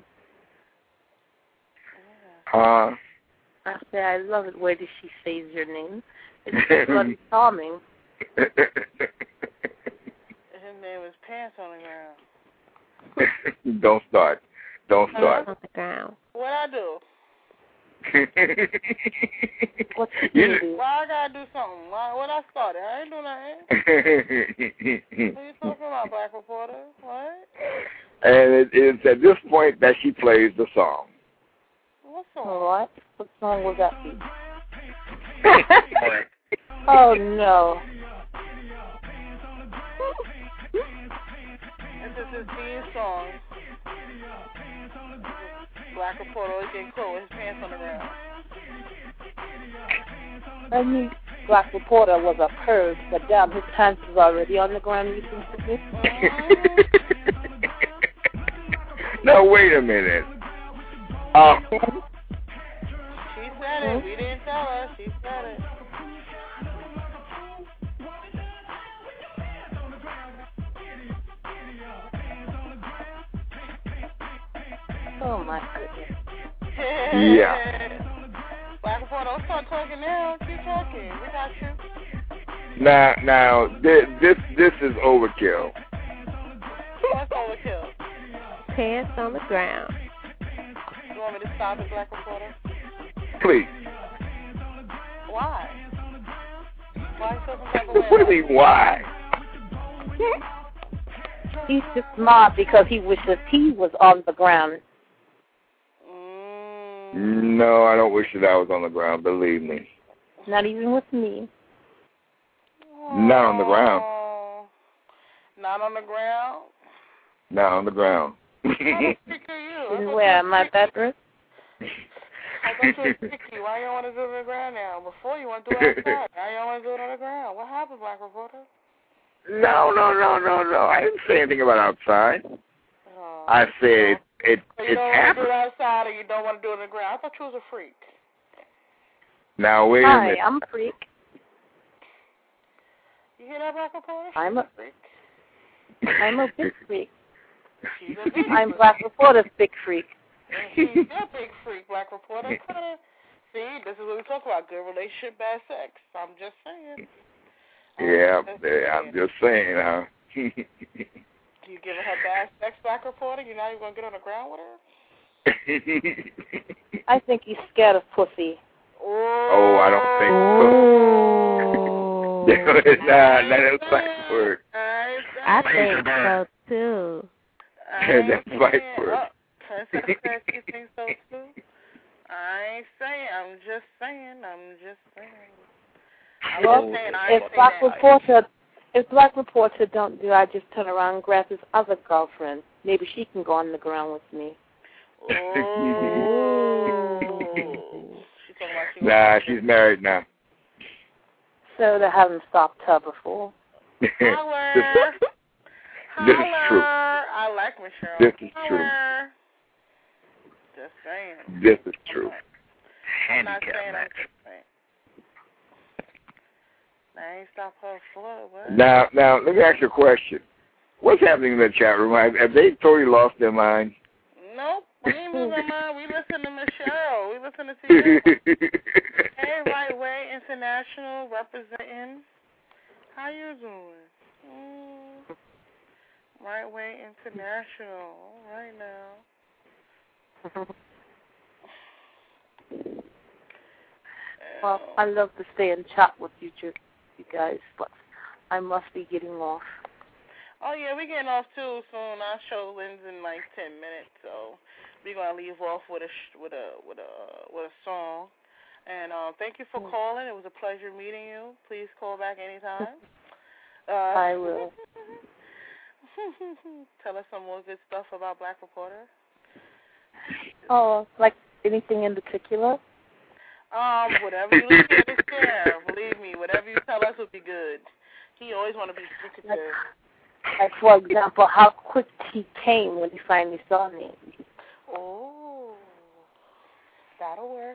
Uh, I say I love it where she says your name. It's just bloody charming. His name is Pants on the Ground. Don't start. Don't start. On the ground. What I do? What you do? Why I gotta do something? What I started? I ain't do nothing. What you talking about, Black Reporter? What? And it's at this point that she plays the song. What song? What? What song was that? Oh no. This is his theme song. Black Reporter always getting cool with his pants on the ground. I knew Black Reporter was a perv, but damn, his pants was already on the ground. You think No, wait a minute. She said it. We didn't tell her. She said it. Oh my goodness. Yeah. Black Reporter, don't start talking now. Keep talking. We got you. Now, this is overkill. What's overkill? Pants on the ground. You want me to stop it, Black Reporter? Please. Why? Why so some type of way? What do you mean, why? He's just smart because he wishes he was on the ground. No, I don't wish that I was on the ground, believe me. Not even with me. Not on the ground. Not on the ground? Not on the ground. Where, my bedroom? I thought you were picky. Why you don't want to do it on the ground now? Before you want to do it outside. Now you don't want to do it on the ground. What happened, Black Reporter? No. I didn't say anything about outside. Oh, I said it so you don't want to happened. do it outside or you don't want to do it on the ground. I thought you was a freak. Now, wait a Hi, minute. I'm a freak. You hear that, Black Reporter? I'm a freak. I'm a big freak. She's a big I'm freak. Black Reporter's big freak. She's a big freak, Black Reporter. See, this is what we talk about. Good relationship, bad sex. I'm just saying. I'm just saying, huh? You giving her bad sex, Black Reporter? You're not even going to get on the ground with her? I think he's scared of pussy. Oh, I don't think so. Nah, that's a fight word. I think so too. That's a fight word. You think so too? I ain't saying. I'm just saying. Well, if Black Reporter don't do, I just turn around and grab his other girlfriend. Maybe she can go on the ground with me. Nah, she's married now. So they haven't stopped her before. This is true. I like Michelle. This is true. Just saying. This is true. I'm not saying I'm just saying. I ain't stop her flow. What? Now, let me ask you a question. What's happening in the chat room? Have they totally lost their mind? Nope. We ain't losing our mind. We listen to Michelle. We listen to you. Hey, Right Way International representing. How you doing? Right Way International. All right now. Well, I love to stay and chat with you guys, but I must be getting off. Oh yeah, we're getting off too soon. Our show ends in like 10 minutes, so we're gonna leave off with a song. And thank you for calling. It was a pleasure meeting you. Please call back anytime. I will. Tell us some more good stuff about Black Reporter. Oh, like anything in particular? Whatever you care to share. Believe me, whatever you tell us will be good. He always want to be secretive. Like, for example, how quick he came when he finally saw me. Oh, that'll work.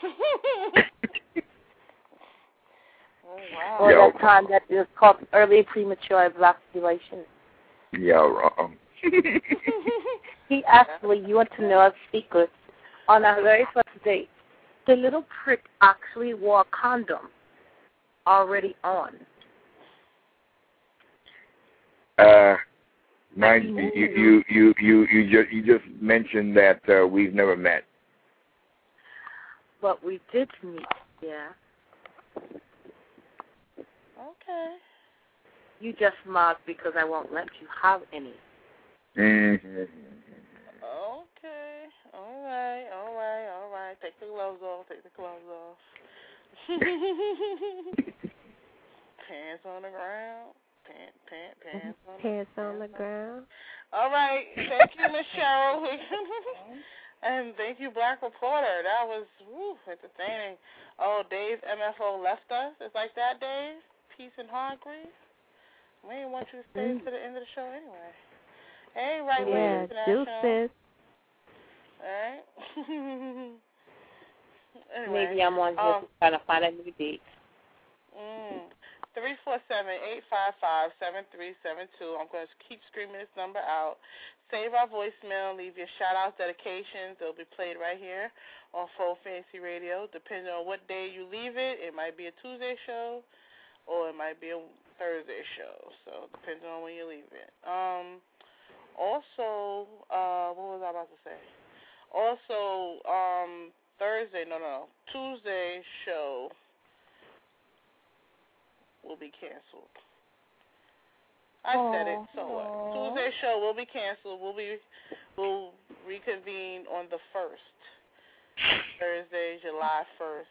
Oh, wow. Or that time that it was called early premature ejaculation. Yeah, wrong. He actually, you want to know a secret, on our very first date, the little prick actually wore a condom already on. You just mentioned that we've never met. But we did meet, yeah. Okay. You just mocked because I won't let you have any. Mm-hmm. Okay. All right. Take the gloves off. Pants on the ground. Pants on the ground. All right. Thank you, Miss Cheryl. And thank you, Black Reporter. That was entertaining. Oh, Dave MFO left us. It's like that, Dave? Peace and Hargreaves? We didn't want you to stay to the end of the show anyway. Hey, Right Wing International. Deuces. All right. Anyway, maybe I'm on here trying to find a new date. 347-855-7372. I'm going to keep screaming this number out. Save our voicemail. Leave your shout-outs, dedications. They'll be played right here on Full Fancy Radio. Depending on what day you leave it, it might be a Tuesday show or it might be a Thursday show. So depending on when you leave it. Also, what was I about to say? Also, Tuesday show will be canceled. I said it, so what? Tuesday show will be canceled. We'll reconvene on the 1st. Thursday, July 1st.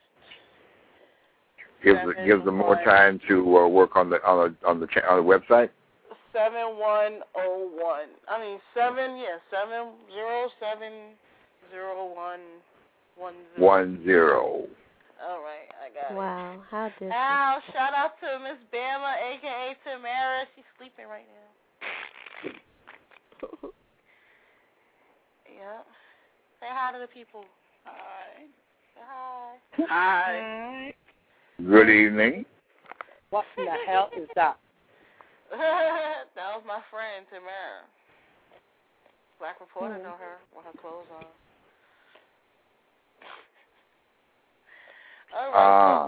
Gives them more time to work on the website. 7101. 70700110. All right, I got it. Wow, how did Ow, shout out to Miss Bama, a.k.a. Tamara. She's sleeping right now. Yeah. Say hi to the people. Hi. Say hi. Hi. Good evening. What in the hell is that? That was my friend, Tamara. Black Reporter know her with her clothes on. All right.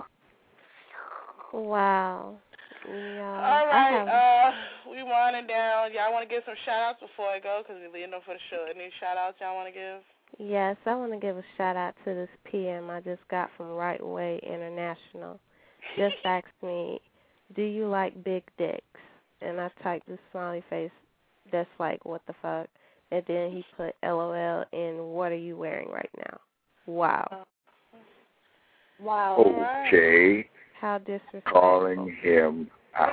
Wow. Yeah. All right. We winding down. Y'all want to give some shout-outs before I go because we're leading up for the show. Any shout-outs y'all want to give? Yes, I want to give a shout-out to this PM I just got from Right Way International. Just asked me, do you like big dicks? And I typed this smiley face that's like, what the fuck? And then he put LOL in, what are you wearing right now? Wow. Wow. Okay. How disrespectful. Calling him out.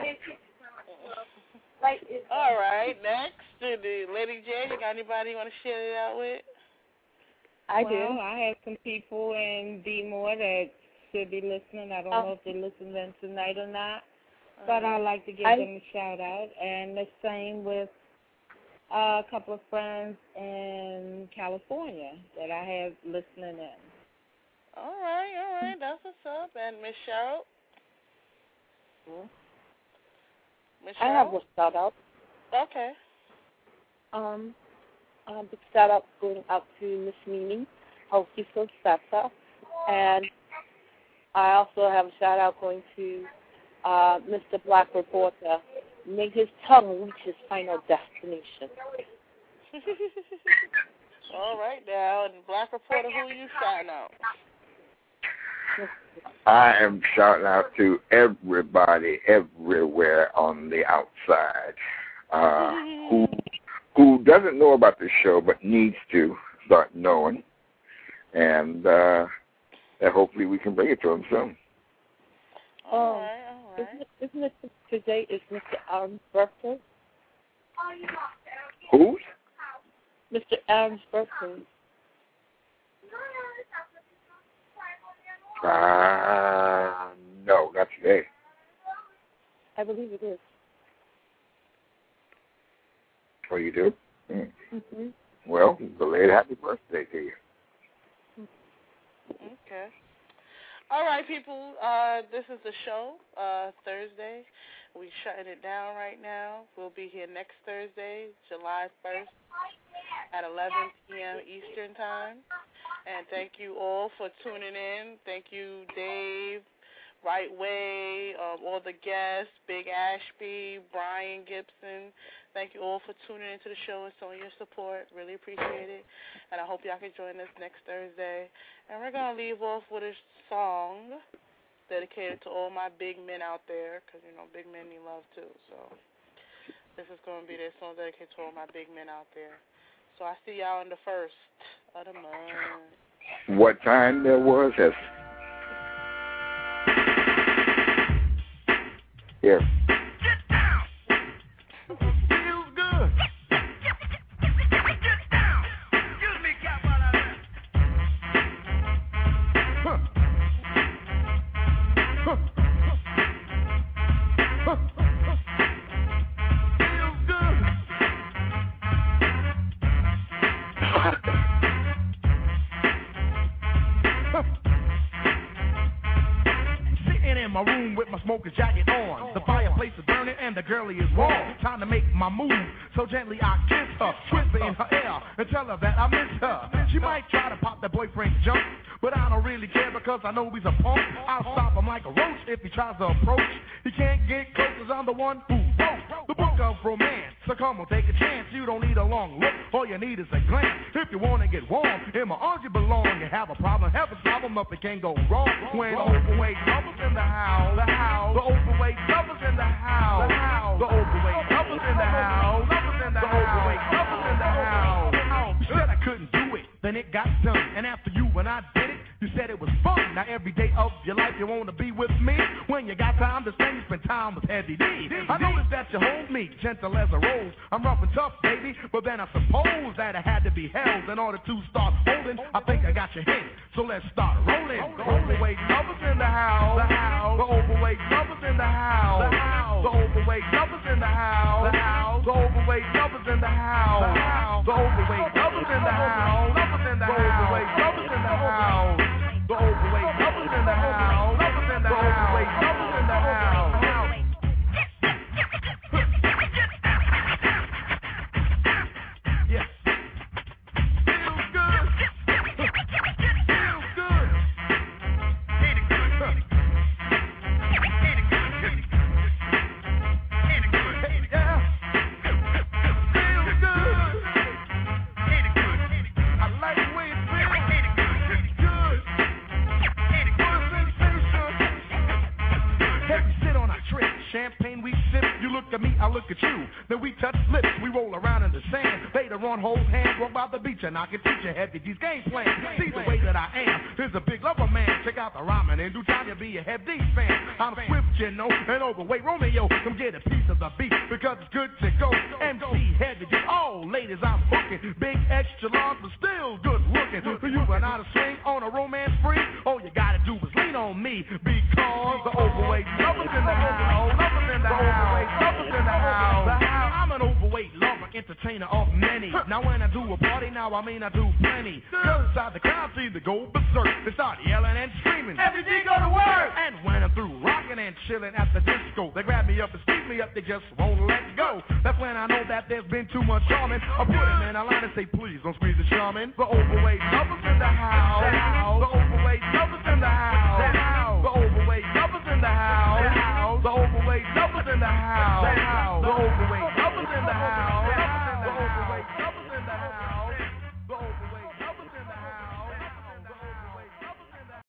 All right, next, Lady J, you got anybody you want to share it out with? I do. I have some people in B-More that should be listening. I don't know if they're listening tonight or not, but I'd like to give them a shout-out. And the same with a couple of friends in California that I have listening in. All right. That's what's up. And Miss Cheryl? I have a shout-out. Okay. Big shout-out going out to Miss Mimi, hope you feel better. And I also have a shout-out going to Mr. Black Reporter. May his tongue reach his final destination. All right, now. And Black Reporter, who are you shouting out? I am shouting out to everybody everywhere on the outside. who doesn't know about the show but needs to start knowing, and that hopefully we can bring it to him soon. All right. Isn't it today is Mr. Aaron's birthday? Whose? Mr. Aaron's birthday. No, not today. I believe it is. Oh, you do? Mm-hmm. Well, belated happy birthday to you. Okay. All right, people. This is the show, Thursday. We're shutting it down right now. We'll be here next Thursday, July 1st at 11 p.m. Eastern Time. And thank you all for tuning in. Thank you, Dave, Right Way, all the guests, Big Ashby, Brian Gibson. Thank you all for tuning into the show and showing your support. Really appreciate it. And I hope y'all can join us next Thursday. And we're going to leave off with a song dedicated to all my big men out there, because, you know, big men need love, too. So this is going to be their song dedicated to all my big men out there. So I see y'all on the 1st of the month. What time there was? Here. My room with my smoker jacket on. The fireplace is burning and the girlie is warm. Time to make my move, so gently I kiss her, whisper in her ear and tell her that I miss her. She might try to pop that boyfriend's junk, but I don't really care because I know he's a punk. I'll stop him like a roach if he tries to approach. He can't get close 'cause I'm the one who wrote the book of romance. So come on, take a chance. You don't need a long look, all you need is a glance. If you want to get warm, in my arms you belong. You have a problem, have a problem up, it can't go wrong. When overweight lovers in the house, the overweight lovers in the house, the overweight lovers in the house, the overweight lovers in the house. You said I couldn't do it, then it got done. And after you and I did it, you said it was fun. Now every day of your life you want to be with me. When you got time to spend, you spend time with Heavy D. I noticed that you hold me gentle as a rose. I'm rough and tough, baby, but then I suppose that I had to be held in order to start holding. I think I got your hint, so let's start rolling. The overweight lovers in the house, the overweight lovers in the house, the overweight lovers in the house, the overweight lovers in the house, the overweight lovers in the house, the overweight lovers in the house, the overweight lovers in the house, the overweight lovers in the house. Yes. Feels good. Feels good. Ain't it good? Ain't it good? Ain't it good? Yeah. Feels good. Ain't it good? I like the way it feels. Ain't it good? Good. Ain't it good? Sensation. Heavy sit on our trip. Champagne we sip. You look at me, I look at you. Then we touch lips. We roll around in the sand. Later on, hold hands, walk by the beach, and I can teach you Heavy D's game plan. See the way that I am. There's a big lover man. Check out the rhyming. In due time, you'll be a Heavy D fan. I'm swift, you know, and overweight Romeo. Come get a piece of the beef because it's good to go. MC Heavy D. Oh, ladies, I'm hooking. Big extra large, but still good looking. For you and I to swing on a romance spree, all you gotta do is lean on me because the overweight lovers in the house, lovers in the house, lovers in the house. I'm an overweight lover, entertainer of many. Now when I do a party, now I mean I do plenty. Girls inside the crowd see the go berserk. They start yelling and screaming, Heavy D, go to work! And when I'm through rocking and chilling at the disco, they grab me up and squeeze me up, they just won't let go. That's when I know that there's been too much charming. I put him in a line and say, please don't squeeze the charming. The overweight lovers in the house, the overweight lovers in the